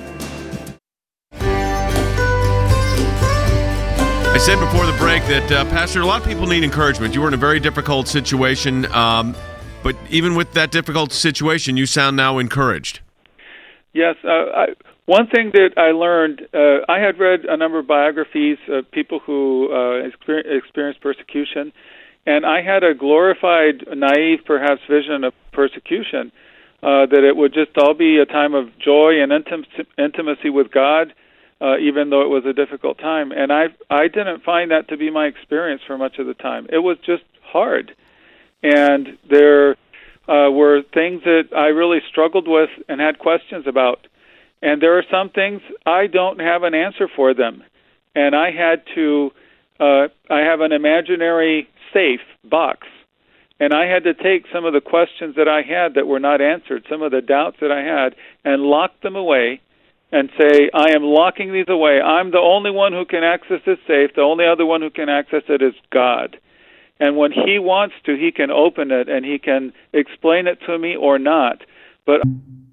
I said before the break that, uh, Pastor, a lot of people need encouragement. You were in a very difficult situation, um, but even with that difficult situation, you sound now encouraged. Yes, uh, I, one thing that I learned, uh, I had read a number of biographies of people who uh, exper- experienced persecution, and I had a glorified, naive, perhaps, vision of persecution, uh, that it would just all be a time of joy and intim- intimacy with God, uh, even though it was a difficult time. And I I didn't find that to be my experience for much of the time. It was just hard, and there uh, were things that I really struggled with and had questions about. And there are some things I don't have an answer for them. And I had to, uh, I have an imaginary safe box. And I had to take some of the questions that I had that were not answered, some of the doubts that I had, and lock them away and say, I am locking these away. I'm the only one who can access this safe. The only other one who can access it is God. And when He wants to, He can open it and He can explain it to me or not. But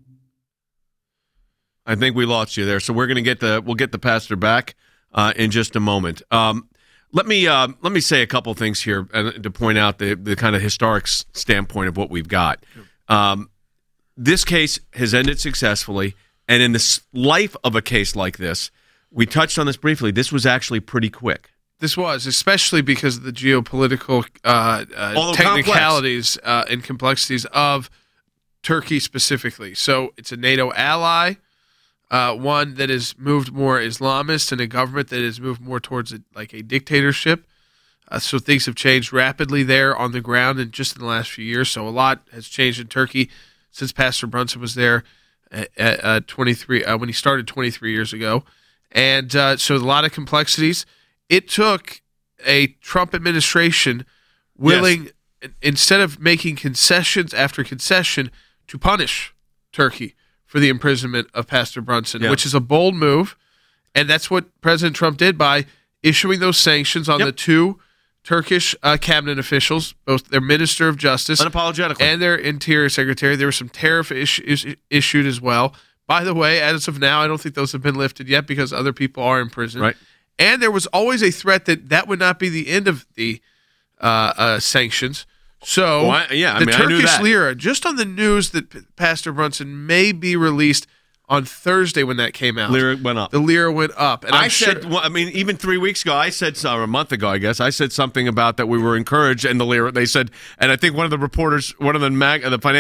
I think we lost you there, so we're going to get the we'll get the pastor back uh, in just a moment. Um, let me uh, let me say a couple things here uh, to point out the the kind of historic s- standpoint of what we've got. Um, this case has ended successfully, and in the life of a case like this, we touched on this briefly. This was actually pretty quick. This was, especially because of the geopolitical uh, uh, technicalities uh, and complexities of Turkey specifically. So it's a NATO ally. Uh, one that has moved more Islamist and a government that has moved more towards a, like a dictatorship. Uh, so things have changed rapidly there on the ground and just in the last few years. So a lot has changed in Turkey since Pastor Brunson was there at, at uh, twenty-three uh, when he started twenty-three years ago. And uh, so a lot of complexities. It took a Trump administration willing, yes. instead of making concessions after concession, to punish Turkey for the imprisonment of Pastor Brunson, yeah. which is a bold move. And that's what President Trump did by issuing those sanctions on yep. the two Turkish uh, cabinet officials, both their Minister of Justice unapologetically and their Interior Secretary. There were some tariff issues issued as well. By the way, as of now, I don't think those have been lifted yet because other people are in prison. Right. And there was always a threat that that would not be the end of the uh, uh, sanctions. So well, I, yeah, I the mean, Turkish lira, just on the news that P- Pastor Brunson may be released on Thursday when that came out. Lira went up. The lira went up. And I I'm said, sure, well, I mean, even three weeks ago, I said, or a month ago, I guess, I said something about that we were encouraged, and the lira, they said, and I think one of the reporters, one of the mag, the financial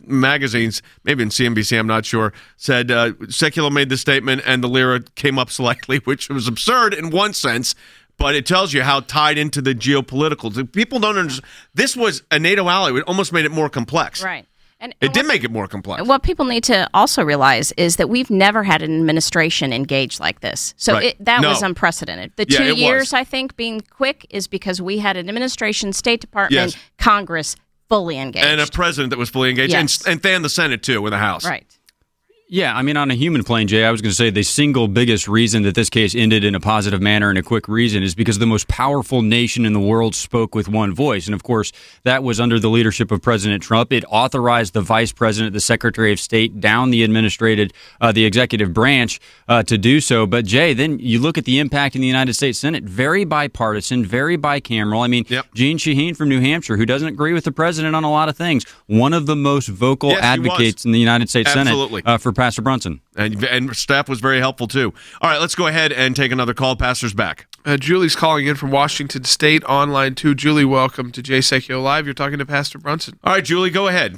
magazines, maybe in C N B C, I'm not sure, said uh, Sekulow made the statement and the lira came up slightly, which was absurd in one sense, but it tells you how tied into the geopolitical. People don't understand. This was a NATO ally. It almost made it more complex. Right. And it did make it more complex. What people need to also realize is that we've never had an administration engaged like this. So Right. it, that No. was unprecedented. The Yeah, two it years, was. I think, being quick is because we had an administration, State Department, Yes. Congress fully engaged. And a president that was fully engaged, Yes. and, and then the Senate, too, with the House. Right. Yeah, I mean, on a human plane, Jay, I was going to say the single biggest reason that this case ended in a positive manner and a quick reason is because the most powerful nation in the world spoke with one voice. And of course, that was under the leadership of President Trump. It authorized the vice president, the secretary of state, down the administrative, uh, the executive branch uh, to do so. But Jay, then you look at the impact in the United States Senate, very bipartisan, very bicameral. I mean, Yep. Jeanne Shaheen from New Hampshire, who doesn't agree with the president on a lot of things, one of the most vocal Yes, he advocates was. in the United States Absolutely. Senate uh, for Pastor Brunson. And, and staff was very helpful, too. All right, let's go ahead and take another call. Pastor's back. Uh, Julie's calling in from Washington State online too. Julie, welcome to Jay Sekulow Live. You're talking to Pastor Brunson. All right, Julie, go ahead.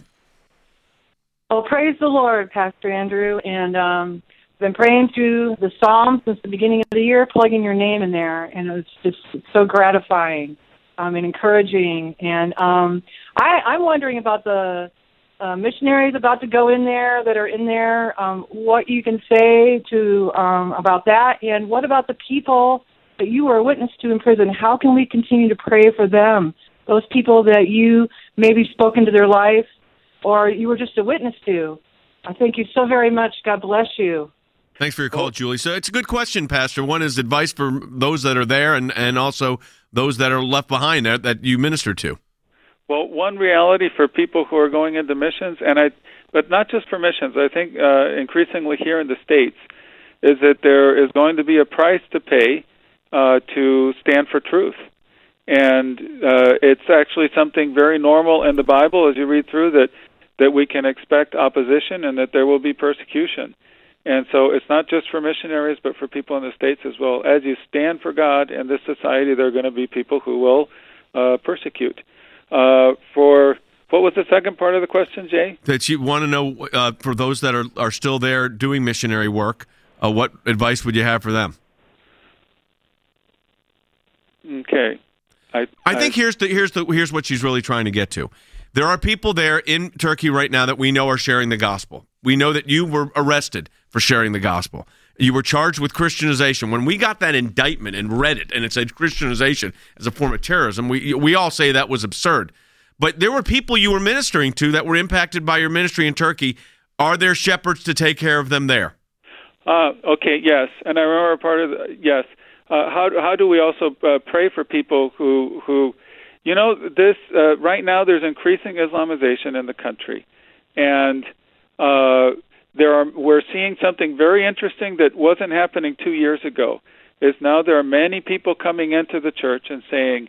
Oh, praise the Lord, Pastor Andrew. And um, I've been praying through the Psalms since the beginning of the year, plugging your name in there, and it was just so gratifying um, and encouraging. And um, I, I'm wondering about the uh, missionaries about to go in there that are in there, um, what you can say to um, about that, and what about the people that you were a witness to in prison? How can we continue to pray for them, those people that you maybe spoke into their life or you were just a witness to? I thank you so very much. God bless you. Thanks for your call, Julie. So it's a good question, Pastor. One is advice for those that are there and, and also those that are left behind that, that you minister to. Well, one reality for people who are going into missions, and I, but not just for missions, I think uh, increasingly here in the States, is that there is going to be a price to pay uh, to stand for truth. And uh, it's actually something very normal in the Bible as you read through that, that we can expect opposition and that there will be persecution. And so it's not just for missionaries, but for people in the States as well. As you stand for God in this society, there are going to be people who will uh, persecute. Uh, for what was the second part of the question, Jay? That you want to know uh, for those that are, are still there doing missionary work, uh, what advice would you have for them? Okay. I, I think here's the here's the here's what she's really trying to get to. There are people there in Turkey right now that we know are sharing the gospel. We know that you were arrested for sharing the gospel. You were charged with Christianization. When we got that indictment and read it, and it said Christianization as a form of terrorism, we we all say that was absurd. But there were people you were ministering to that were impacted by your ministry in Turkey. Are there shepherds to take care of them there? Uh, okay, yes. And I remember part of the, yes. Uh, how how do we also uh, pray for people who who, you know, this uh, right now there's increasing Islamization in the country, and uh, there are we're seeing something very interesting that wasn't happening two years ago. Is now there are many people coming into the church and saying,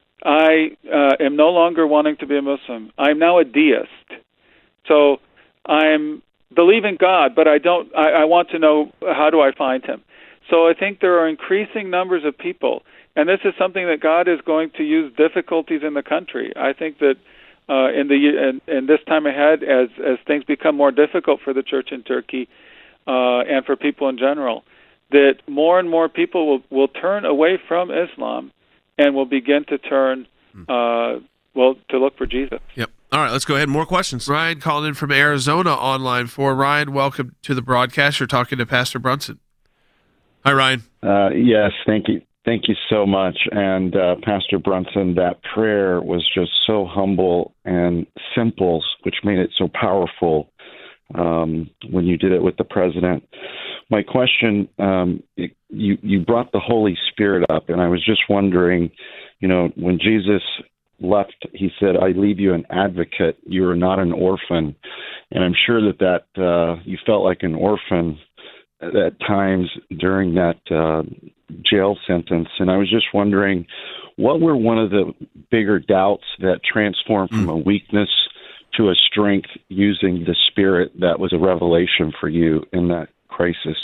I uh, am no longer wanting to be a Muslim. I'm now a deist. So I'm believing God, but I don't. I, I want to know, how do I find Him? So I think there are increasing numbers of people, and this is something that God is going to use difficulties in the country. I think that uh, in the in, in this time ahead, as as things become more difficult for the church in Turkey uh, and for people in general, that more and more people will, will turn away from Islam and will begin to turn, uh, well, to look for Jesus. Yep. All right, let's go ahead. More questions. Ryan called in from Arizona online for Ryan. Welcome to the broadcast. You're talking to Pastor Brunson. Hi, Ryan. Uh, yes, thank you. Thank you so much. And uh, Pastor Brunson, that prayer was just so humble and simple, which made it so powerful um, when you did it with the president. My question, um, it, you, you brought the Holy Spirit up, and I was just wondering, you know, when Jesus left, he said, I leave you an advocate. You are not an orphan. And I'm sure that, that uh, you felt like an orphan at times during that uh, jail sentence. And I was just wondering, what were one of the bigger doubts that transformed from a weakness to a strength using the Spirit that was a revelation for you in that crisis?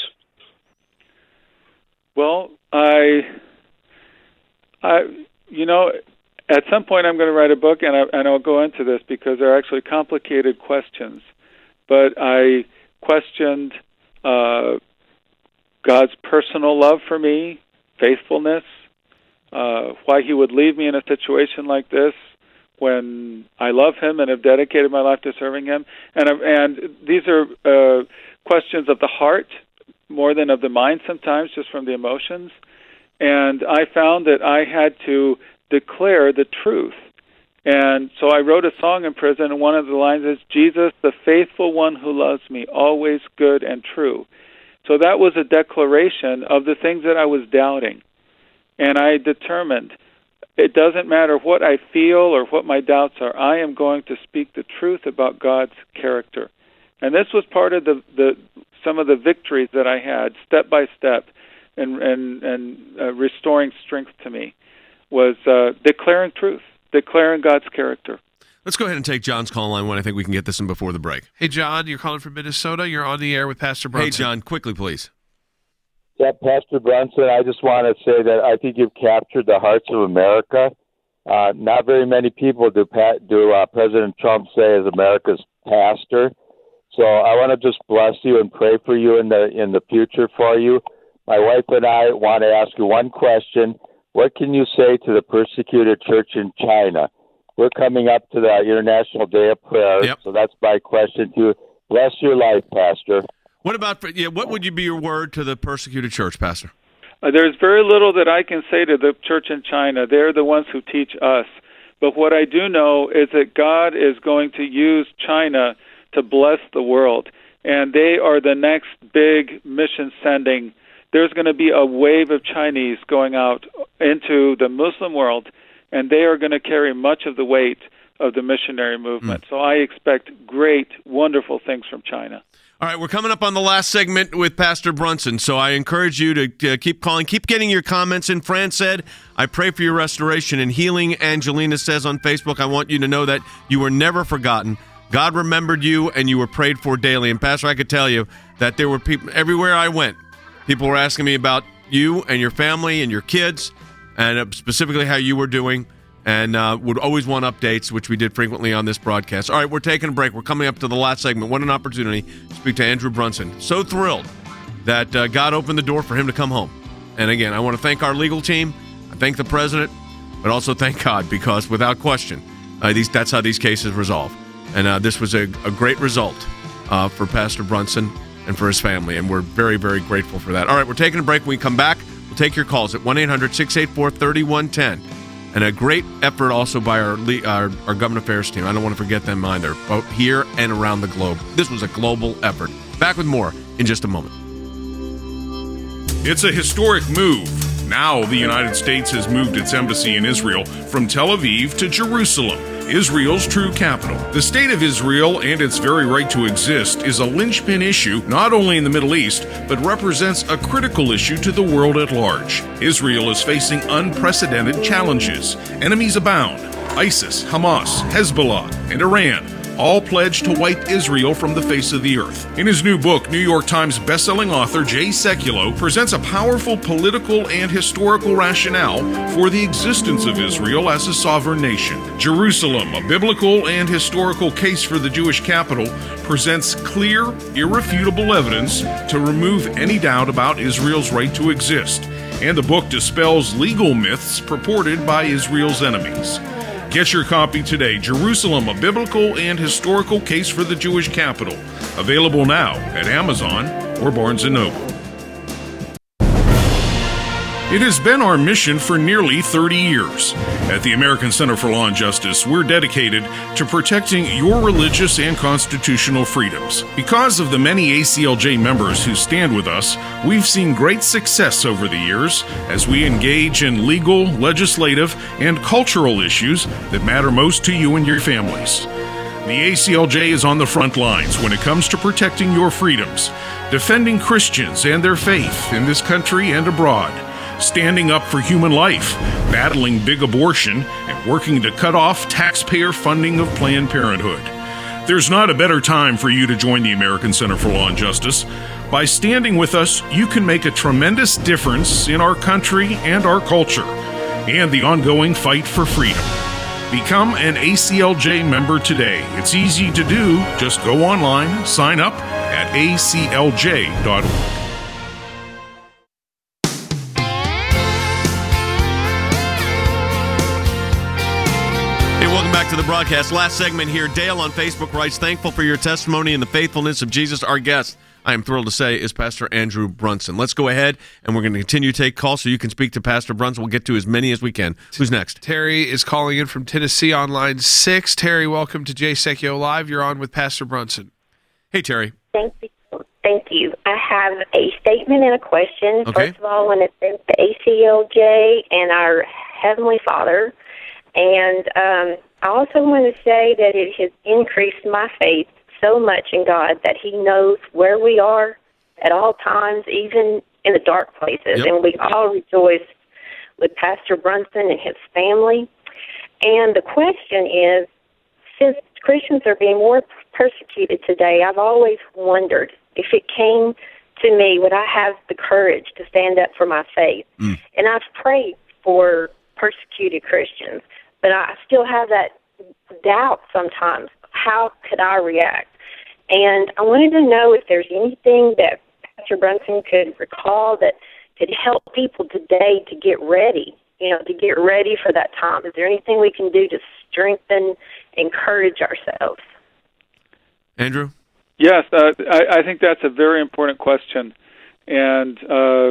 Well, I, I, you know, at some point I'm going to write a book, and, I, and I'll go into this because they're actually complicated questions. But I questioned uh, God's personal love for me, faithfulness, uh, why he would leave me in a situation like this when I love him and have dedicated my life to serving him. And, and these are uh, questions of the heart more than of the mind sometimes, just from the emotions. And I found that I had to declare the truth. And so I wrote a song in prison, and one of the lines is, Jesus, the faithful one who loves me, always good and true. So that was a declaration of the things that I was doubting. And I determined, it doesn't matter what I feel or what my doubts are, I am going to speak the truth about God's character. And this was part of the, the some of the victories that I had, step by step, and, and, and uh, restoring strength to me, was uh, declaring truth, declaring God's character. Let's go ahead and take John's call line one. I think we can get this in before the break. Hey, John, you're calling from Minnesota. You're on the air with Pastor Brunson. Hey, John, quickly, please. Yeah, Pastor Brunson, I just want to say that I think you've captured the hearts of America. Uh, not very many people do, do uh, President Trump say is America's pastor. So I want to just bless you and pray for you in the in the future for you. My wife and I want to ask you one question. What can you say to the persecuted church in China? We're coming up to the International Day of Prayer, yep. So that's my question to you. Bless your life, Pastor. What about, yeah, what would you be your word to the persecuted church, Pastor? Uh, there's very little that I can say to the church in China. They're the ones who teach us. But what I do know is that God is going to use China to bless the world. And they are the next big mission sending. There's going to be a wave of Chinese going out into the Muslim world, and they are going to carry much of the weight of the missionary movement. Mm. So I expect great, wonderful things from China. All right, we're coming up on the last segment with Pastor Brunson, so I encourage you to uh, keep calling. Keep getting your comments in. Fran said, I pray for your restoration and healing. Angelina says on Facebook, I want you to know that you were never forgotten. God remembered you, and you were prayed for daily. And, Pastor, I could tell you that there were people everywhere I went. People were asking me about you and your family and your kids, and specifically how you were doing, and uh, would always want updates, which we did frequently on this broadcast. All right, we're taking a break. We're coming up to the last segment. What an opportunity to speak to Andrew Brunson. So thrilled that uh, God opened the door for him to come home. And again, I want to thank our legal team. I thank the president, but also thank God, because without question, uh, these, that's how these cases resolve. And uh, this was a, a great result uh, for Pastor Brunson and for his family, and we're very, very grateful for that. All right, we're taking a break. When we come back, we'll take your calls at one eight hundred six eight four three one one zero. And a great effort also by our, our our government affairs team. I don't want to forget them either, both here and around the globe. This was a global effort. Back with more in just a moment. It's a historic move. Now the United States has moved its embassy in Israel from Tel Aviv to Jerusalem, Israel's true capital. The state of Israel and its very right to exist is a linchpin issue not only in the Middle East, but represents a critical issue to the world at large. Israel is facing unprecedented challenges. Enemies abound. ISIS, Hamas, Hezbollah, and Iran all pledged to wipe Israel from the face of the earth. In his new book, New York Times bestselling author Jay Sekulow presents a powerful political and historical rationale for the existence of Israel as a sovereign nation. Jerusalem, a biblical and historical case for the Jewish capital, presents clear, irrefutable evidence to remove any doubt about Israel's right to exist. And the book dispels legal myths purported by Israel's enemies. Get your copy today, Jerusalem, a biblical and historical case for the Jewish capital. Available now at Amazon or Barnes and Noble. It has been our mission for nearly thirty years. At the American Center for Law and Justice, we're dedicated to protecting your religious and constitutional freedoms. Because of the many A C L J members who stand with us, we've seen great success over the years as we engage in legal, legislative, and cultural issues that matter most to you and your families. The A C L J is on the front lines when it comes to protecting your freedoms, defending Christians and their faith in this country and abroad, standing up for human life, battling big abortion, and working to cut off taxpayer funding of Planned Parenthood. There's not a better time for you to join the American Center for Law and Justice. By standing with us, you can make a tremendous difference in our country and our culture. and the ongoing fight for freedom. Become an A C L J member today. It's easy to do. Just go online, sign up at A C L J dot org. Welcome back to the broadcast. Last segment here. Dale on Facebook writes, thankful for your testimony and the faithfulness of Jesus. Our guest, I am thrilled to say, is Pastor Andrew Brunson. Let's go ahead, and we're going to continue to take calls so you can speak to Pastor Brunson. We'll get to as many as we can. Who's next? Terry is calling in from Tennessee on line six. Terry, welcome to Jay Sekulow Live. You're on with Pastor Brunson. Hey, Terry. Thank you. Thank you. I have a statement and a question. Okay. First of all, I want to thank the A C L J and our Heavenly Father. And um, I also want to say that it has increased my faith so much in God that He knows where we are at all times, even in the dark places. Yep. And we all rejoice with Pastor Brunson and his family. And the question is, since Christians are being more persecuted today, I've always wondered if it came to me, would I have the courage to stand up for my faith? Mm. And I've prayed for persecuted Christians, but I still have that doubt sometimes. How could I react? And I wanted to know if there's anything that Pastor Brunson could recall that could help people today to get ready, you know, to get ready for that time. Is there anything we can do to strengthen, encourage ourselves? Andrew? Yes, uh, I, I think that's a very important question. And uh,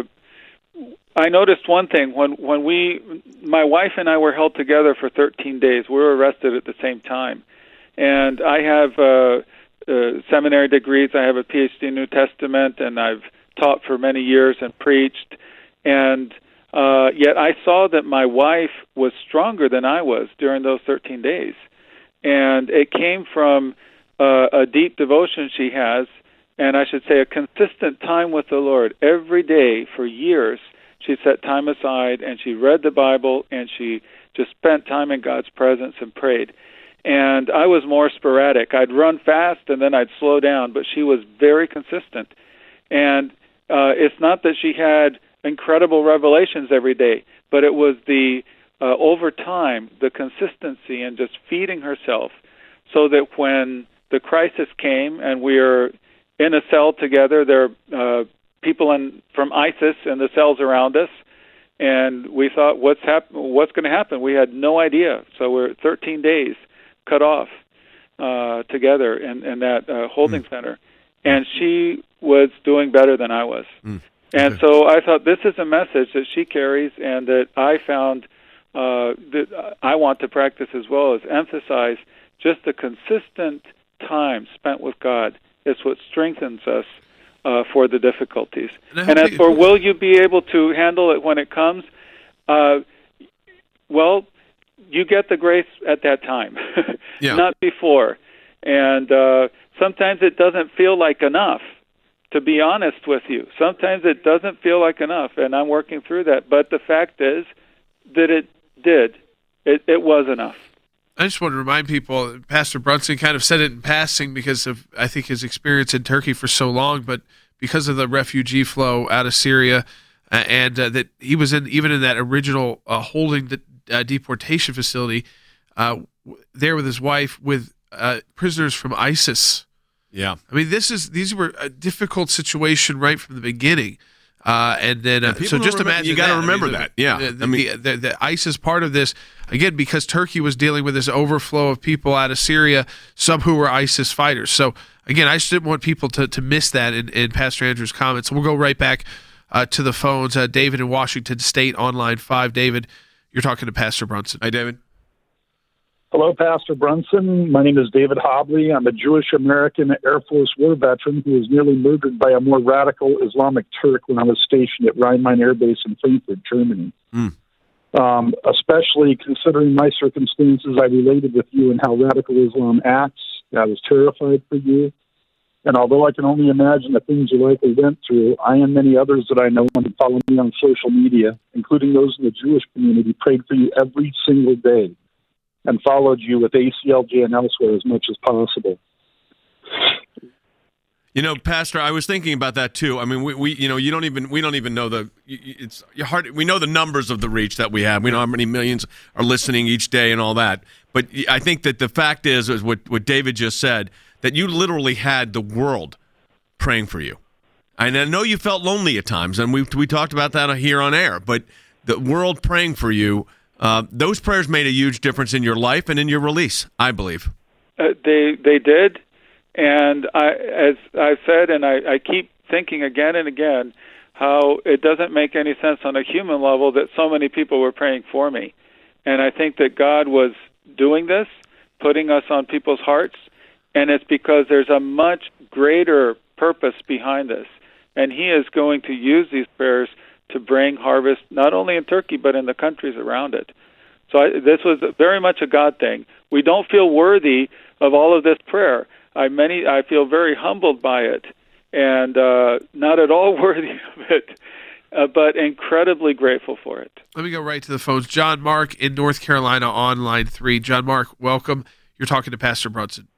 I noticed one thing. When, when we, my wife and I were held together for thirteen days, we were arrested at the same time. And I have uh, uh, seminary degrees. I have a P H D in New Testament, and I've taught for many years and preached. And uh, yet I saw that my wife was stronger than I was during those thirteen days. And it came from uh, a deep devotion she has, and I should say a consistent time with the Lord. Every day for years, she set time aside, and she read the Bible, and she just spent time in God's presence and prayed. And I was more sporadic. I'd run fast, and then I'd slow down, but she was very consistent. And uh, it's not that she had incredible revelations every day, but it was the, uh, over time, the consistency and just feeding herself so that when the crisis came and we were in a cell together, there are uh, people in, from ISIS in the cells around us, and we thought, what's hap- what's going to happen? We had no idea. So we're thirteen days cut off uh, together in, in that uh, holding mm. center. And she was doing better than I was. Mm. And okay. so I thought this is a message that she carries and that I found uh, that I want to practice as well, as emphasize just the consistent time spent with God is what strengthens us uh, for the difficulties. And, and as for will you be able to handle it when it comes, uh, well, you get the grace at that time, yeah. not before. And uh, sometimes it doesn't feel like enough, to be honest with you. Sometimes it doesn't feel like enough, and I'm working through that. But the fact is that it did. It, it was enough. I just want to remind people, Pastor Brunson kind of said it in passing because of, I think, his experience in Turkey for so long, but because of the refugee flow out of Syria, uh, and uh, that he was in even in that original uh, holding the uh, deportation facility uh, there with his wife with uh, prisoners from ISIS. Yeah, I mean, this is these were a difficult situation right from the beginning. Uh, and then, uh, and so just remember, imagine you got to that. remember I mean, that. the, Yeah, the, the, I mean, the, the, the ISIS part of this again because Turkey was dealing with this overflow of people out of Syria, some who were ISIS fighters. So again, I just didn't want people to, to miss that in, in Pastor Andrew's comments. We'll go right back uh, to the phones. Uh, David in Washington State on line five. David, you're talking to Pastor Brunson. Hi, David. Hello, Pastor Brunson. My name is David Hobley. I'm a Jewish-American Air Force war veteran who was nearly murdered by a more radical Islamic Turk when I was stationed at Rhein-Main Air Base in Frankfurt, Germany. Mm. Um, especially considering my circumstances, I related with you and how radical Islam acts. I was terrified for you. And although I can only imagine the things you likely went through, I and many others that I know and follow me on social media, including those in the Jewish community, prayed for you every single day and followed you with A C L J and elsewhere as much as possible. You know, Pastor, I was thinking about that too. I mean, we, we you know, you don't even we don't even know the it's hard. We know the numbers of the reach that we have. We know how many millions are listening each day and all that. But I think that the fact is, is what what David just said, that you literally had the world praying for you. And I know you felt lonely at times, and we we talked about that here on air. But the world praying for you, uh, those prayers made a huge difference in your life and in your release, I believe. Uh, they they did, and I, as I said, and I, I keep thinking again and again how it doesn't make any sense on a human level that so many people were praying for me. And I think that God was doing this, putting us on people's hearts, and it's because there's a much greater purpose behind this. And he is going to use these prayers to bring harvest not only in Turkey but in the countries around it. So I, this was very much a God thing. We don't feel worthy of all of this prayer. I many I feel very humbled by it, and uh, not at all worthy of it, uh, but incredibly grateful for it. Let me go right to the phones. John Mark in North Carolina on line three. John Mark, welcome. You're talking to Pastor Brunson.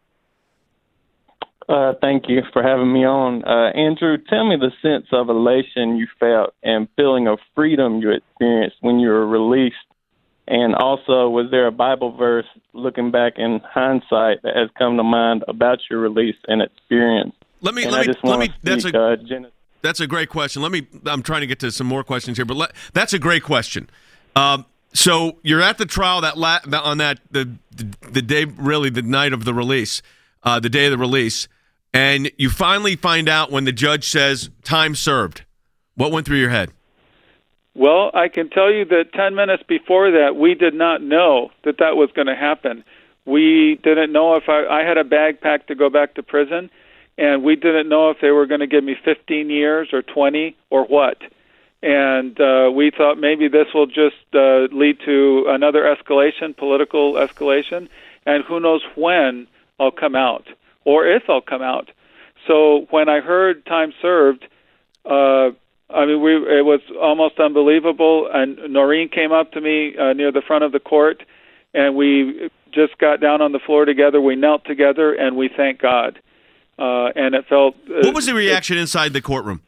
Uh, thank you for having me on. Uh, Andrew, tell me the sense of elation you felt and feeling of freedom you experienced when you were released. And also, was there a Bible verse, looking back in hindsight, that has come to mind about your release and experience? Let me, and let I me, just let me, speak, that's a, uh, Genesis. that's a great question. Let me, I'm trying to get to some more questions here, but let, that's a great question. Um, so you're at the trial that la, on that, the, the, the day, really the night of the release, uh, the day of the release, and you finally find out when the judge says, time served. What went through your head? Well, I can tell you that ten minutes before that, we did not know that that was going to happen. We didn't know if I, I had a bag packed to go back to prison, and we didn't know if they were going to give me fifteen years or twenty or what. And uh, we thought maybe this will just uh, lead to another escalation, political escalation, and who knows when I'll come out or if I'll come out. So when I heard time served, uh, I mean, we it was almost unbelievable. And Noreen came up to me uh, near the front of the court, and we just got down on the floor together. We knelt together, and we thanked God. Uh, and it felt... Uh, what was the reaction it, inside the courtroom?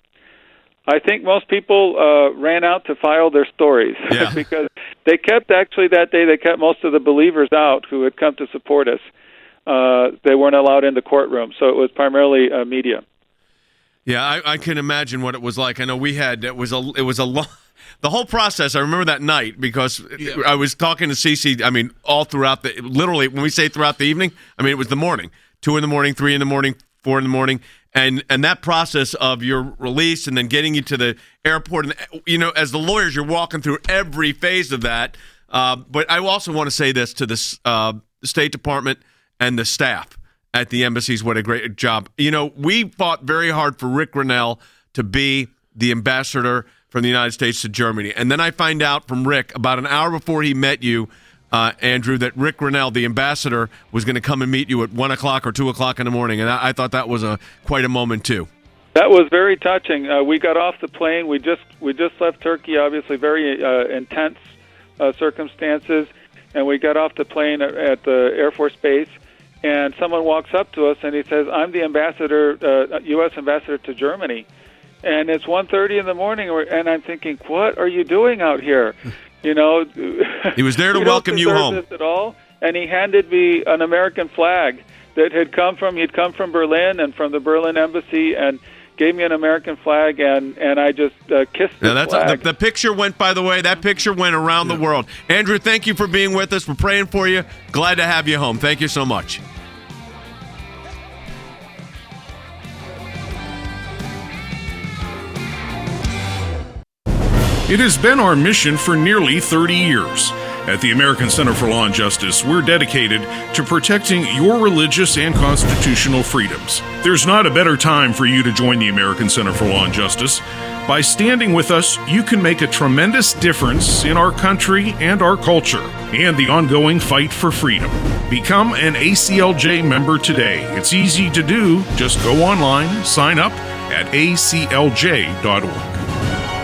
I think most people uh, ran out to file their stories yeah. because they kept, actually that day, they kept most of the believers out who had come to support us. Uh, they weren't allowed in the courtroom, so it was primarily uh, media. Yeah, I, I can imagine what it was like. I know we had it was a it was a long, the whole process. I remember that night because yeah. I was talking to Cece. I mean, all throughout the literally when we say throughout the evening, I mean it was the morning, two in the morning, three in the morning, four in the morning, and and that process of your release and then getting you to the airport, and you know, as the lawyers, you're walking through every phase of that. Uh, but I also want to say this to the uh, State Department and the staff at the embassies. What a great job. You know, we fought very hard for Rick Grenell to be the ambassador from the United States to Germany. And then I find out from Rick about an hour before he met you, uh, Andrew, that Rick Grenell, the ambassador, was going to come and meet you at one o'clock or two o'clock in the morning. And I, I thought that was a quite a moment, too. That was very touching. Uh, we got off the plane. We just we just left Turkey, obviously very uh, intense uh, circumstances. And we got off the plane at, at the Air Force Base. And someone walks up to us and he says, I'm the ambassador, uh, U S ambassador to Germany. And it's one thirty in the morning, and I'm thinking, what are you doing out here? You know, he was there to welcome you home. This at all. And he handed me an American flag that had come from, he'd come from Berlin and from the Berlin embassy, and gave me an American flag, and, and I just uh, kissed the now that's flag. A, the, the picture went, by the way, that picture went around yeah. the world. Andrew, thank you for being with us. We're praying for you. Glad to have you home. Thank you so much. It has been our mission for nearly thirty years. At the American Center for Law and Justice, we're dedicated to protecting your religious and constitutional freedoms. There's not a better time for you to join the American Center for Law and Justice. By standing with us, you can make a tremendous difference in our country and our culture and the ongoing fight for freedom. Become an A C L J member today. It's easy to do. Just go online, sign up at A C L J dot org.